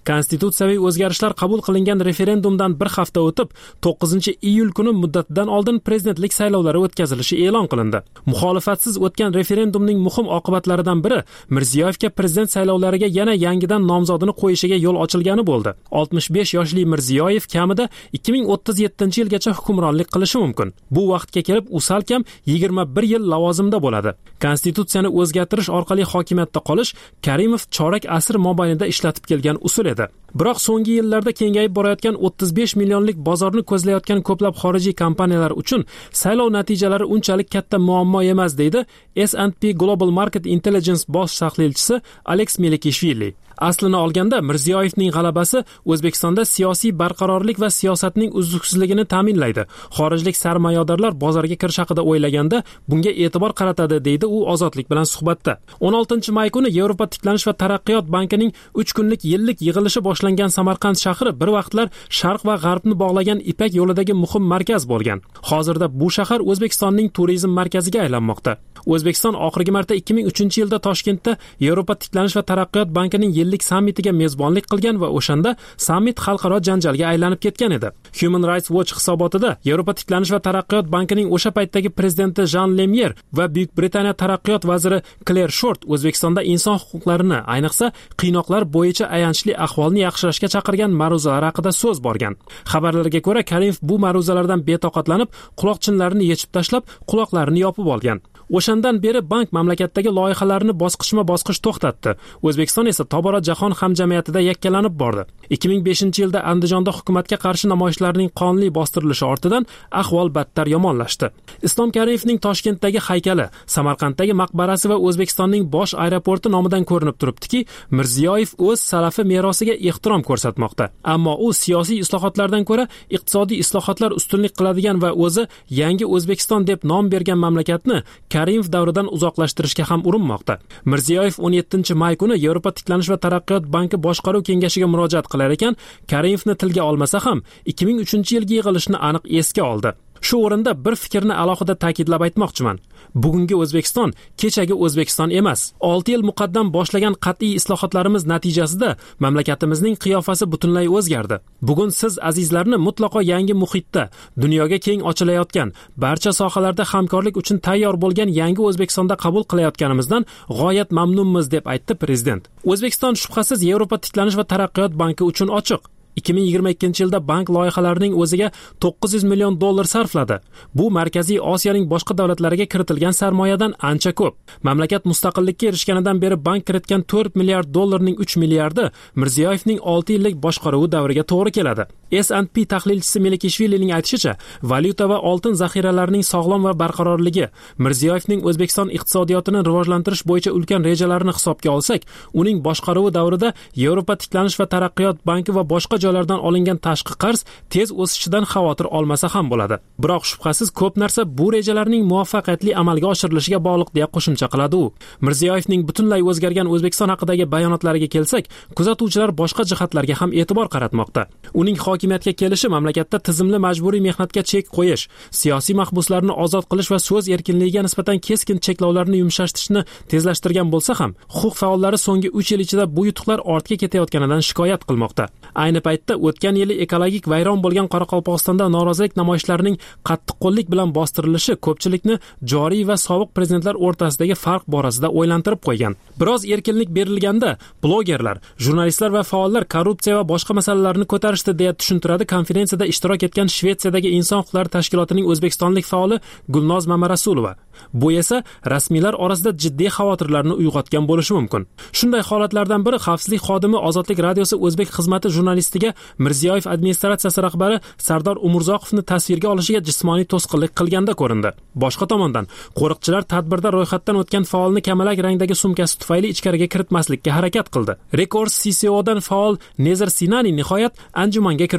S1: Konstitutsiyaviy o'zgarishlar qabul qilingan referendumdan bir hafta o'tib, 9-iyul kuni muddatidan oldin prezidentlik saylovlari o'tkazilishi e'lon qilindi. Muxolifatsiz o'tgan referendumning muhim oqibatlaridan biri Mirziyoyevga prezident saylovlariga yana yangidan nomzodini qo'yishiga yo'l ochilgani bo'ldi. 65 yoshli Mirziyoyev kamida 2037-yilgacha hukmronlik qilishi mumkin. Bu vaqtga kelib u salkam 21 yil lavozimda bo'ladi. Konstitutsiyani o'zgartirish orqali hokimiyatda qolish Karimov chorak asr mobaynida ishlatib kelgan usul edi. Biroq so'nggi yillarda kengayib borayotgan 35 millionlik bozorni ko'zlayotgan ko'plab xorijiy kompaniyalar uchun saylov natijalari unchalik katta muammo emas, deydi S&P Global Market Intelligence bosh tahlilchisi Alex Melikishvili. Aslini olganda Mirziyoyevning g'alabasi O'zbekistonda siyosiy barqarorlik va siyosatning uzluksizligini ta'minlaydi. Xorijlik sarmoyadorlar bozorga kirish haqida o'ylaganda bunga e'tibor qaratadi, deydi u Ozodlik bilan suhbatda. 16-may kuni Yevropa tiklanish va taraqqiyot bankining 3 kunlik yillik yig'ilishi boshlangan Samarqand shahri bir vaqtlar Sharq va G'arbni bog'lagan Ipak yo'lidagi muhim markaz bo'lgan. Hozirda bu shahar O'zbekistonning turizm markaziga aylanmoqda. O'zbekiston oxirgi marta 2003-yilda Toshkentda Yevropa tiklanish va taraqqiyot bankining yillik sammitiga mezbonlik qilgan va o'shanda sammit xalqaro janjalga aylanib ketgan edi. Human Rights Watch hisobotida Yevropa tiklanish va taraqqiyot bankining o'sha paytdagi prezidenti Jean Lemyer va Buyuk Britaniya taraqqiyot vaziri Claire Short O'zbekistonda inson huquqlarini, ayniqsa qiynoqlar bo'yicha ayanchli ahvolni yaxshilashga chaqirgan ma'ruzalar haqida so'z borgan. Xabarlarga ko'ra, Karimov bu ma'ruzalardan betoqatlanib, quloqchinlarini yechib tashlab, quloqlarini yopib olgan. O'shandan beri bank mamlakatdagi loyihalarni bosqichma-bosqich to'xtatdi. O'zbekiston esa tobora jahon hamjamiyatida yakkalanib bordi. 2005-yilda Andijonda hukumatga qarshi namoyishlarning qonli bostirilishi ortidan ahvol battar yomonlashdi. Islom Karimovning Toshkentdagi haykali, Samarqanddagi maqbarasi va O'zbekistonning bosh aeroporti nomidan ko'rinib turibdiki, Mirziyoyev o'z salafi merosiga ehtirom ko'rsatmoqda. Ammo u siyosiy islohotlardan ko'ra iqtisodiy islohotlar ustunlik qiladigan va o'zi yangi O'zbekiston deb nom bergan mamlakatni Karimov davridan uzoqlashtirishga ham urinmoqda. Mirziyoyev 17-may kuni Yevropa tiklanish va taraqqiyot banki boshqaruv kengashiga murojaat qilar ekan, Karimovni tilga olmasa ham 2003-yilgi yig'ilishni aniq esga oldi. Shu o'rinda bir fikrni alohida ta'kidlab aytmoqchiman. Bugungi O'zbekiston kechagi O'zbekiston emas. 6 yil muqaddam boshlagan qat'iy islohotlarimiz natijasida mamlakatimizning qiyofasi butunlay o'zgardi. Bugun siz azizlarni mutlaqo yangi muhitda, dunyoga keng ochilayotgan, barcha sohalarda hamkorlik uchun tayyor bo'lgan yangi O'zbekistonda qabul qilayotganimizdan g'oyat mamnunmiz, deb aytdi prezident. O'zbekiston shubhasiz Yevropa tiklanish va taraqqiyot banki uchun ochiq. 2022-yilda bank loyihalarining o'ziga $900 million sarfladi. Bu Markaziy Osiyoning boshqa davlatlariga kiritilgan sarmoyadan ancha ko'p. Mamlakat mustaqillikka erishganidan beri bank kiritgan $4 milliard ning 3 milliardi Mirziyoyevning 6 yillik boshqaruvi davriga to'g'ri keladi. S&P tahlilchisi Melikishvilining aytishicha, valyuta va oltin zaxiralarining sog'lom va barqarorligi, Mirziyoyevning O'zbekiston iqtisodiyotini rivojlantirish bo'yicha ulkan rejalarini hisobga olsak, uning boshqaruvi davrida Yevropa tiklanish va taraqqiyot banki va boshqa joylardan olingan tashqi qarz tez o'sishidan xavotir olmasa ham bo'ladi. Biroq shubhasiz ko'p narsa bu rejalarning muvaffaqiyatli amalga oshirilishiga bog'liq, deya qo'shimcha qiladi u. Mirziyoyevning butunlay o'zgargan O'zbekiston haqidagi bayonotlariga kelsak, kuzatuvchilar boshqa jihatlarga ham e'tibor qaratmoqda. Uning hokimiyatga kelishi mamlakatda tizimli majburiy mehnatga chek qo'yish, siyosiy mahbuslarni ozod qilish va so'z erkinligiga nisbatan keskin cheklovlarni yumshatishni tezlashtirgan bo'lsa ham, huquq faollari so'nggi 3 yil ichida bu yutuqlar ortga ketayotganidan shikoyat qilmoqda. Ayni paytda o'tgan yili ekologik vayron bo'lgan Qoraqalpog'istonda norozilik namoyishlarining qattiqqo'llik bilan bostirilishi ko'pchilikni joriy va sobiq prezidentlar o'rtasidagi farq borasida o'ylantirib qo'ygan. Biroz erkinlik berilganda blogerlar, jurnalistlar va faollar korrupsiya va boshqa masalalarni ko'tarishdi, deya tushuntiradi konferensiyada ishtirok etgan Shvetsiyadagi inson huquqlari tashkilotining o'zbekistonlik faoli Gulnoz Mamarasulova. Bu esa rasmiylar orasida jiddiy xavotirlarni uyg'otgan bo'lishi mumkin. Shunday holatlardan biri xavfsizlik xodimi Ozodlik radiosi o'zbek xizmati jurnalistiga Mirziyoyev administratsiyasi rahbari Sardor Umurzoqovni tasvirga olishiga jismoniy to'sqinlik qilganda ko'rindi. Boshqa tomondan, qo'riqchilar tadbirda ro'yxatdan o'tgan faolni kamalak rangdagi sumkasi tufayli ichkariga kiritmaslikka harakat qildi. Records CCO'dan faol Nezir Sinani nihoyat anjumanga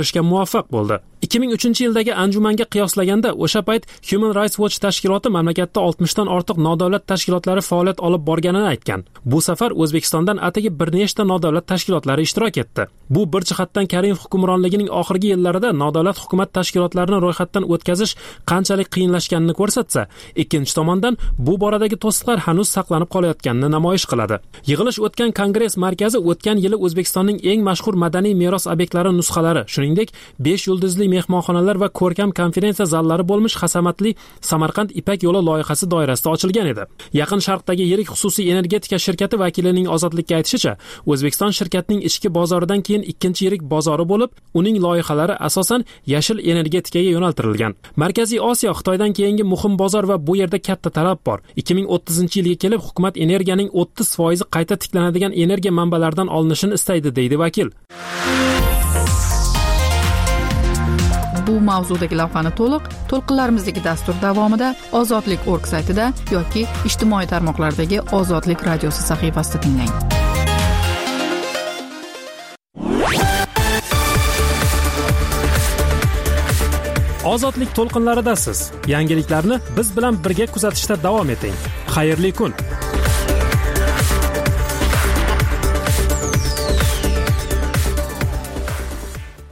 S1: kirishga muvaffaq bo'ldi. 2003-yildagi anjumanga qiyoslaganda o'sha payt Human Rights Watch tashkiloti mamlakatda 60 dan ortiq nodavlat tashkilotlari faoliyat olib borganini aytgan. Bu safar O'zbekistondan atigi bir nechta nodavlat tashkilotlari ishtirok etdi. Bu bir jihatdan Karimov hukmronligining oxirgi yillarida nodavlat hukumat tashkilotlarini ro'yxatdan o'tkazish qanchalik qiyinlashganini ko'rsatsa, ikkinchi tomondan bu boradagi to'siqlar hanuz saqlanib qolayotganini namoyish qiladi. Yig'ilish o'tgan Kongress markazi o'tgan yili O'zbekistonning eng mashhur madaniy meros obyektlari nusxalari, shuningdek 5 yulduzli mehmonxonalar va ko'rkam konferensiya zallari bo'lmish qasamatli Samarqand Ipak yo'li loyihasi doirasida ochilgan edi. Yaqin Sharqdagi yirik xususiy energetika shirkati vakilining Ozodlikka aytishicha, O'zbekiston shirkatining ichki bozoridan keyin ikkinchi yirik bozori bo'lib, uning loyihalari asosan yashil energetikaga yo'naltirilgan. Markaziy Osiyo Xitoydan keyingi muhim bozor va bu yerda katta talab bor. 2030-yilga kelib hukumat energiyaning 30% qayta tiklanadigan energiya manbalaridan olinishini istaydi, deydi vakil.
S6: Bu mavzudagi lavhani to'lqinlarimizdagi dastur davomida ozodlik.org saytida yoki ijtimoiy tarmoqlardagi Ozodlik radiosi sahifasida tinglang.
S1: Ozodlik to'lqinlaridasiz. Yangiliklarni biz bilan birga kuzatishda davom eting. Xayrli kun.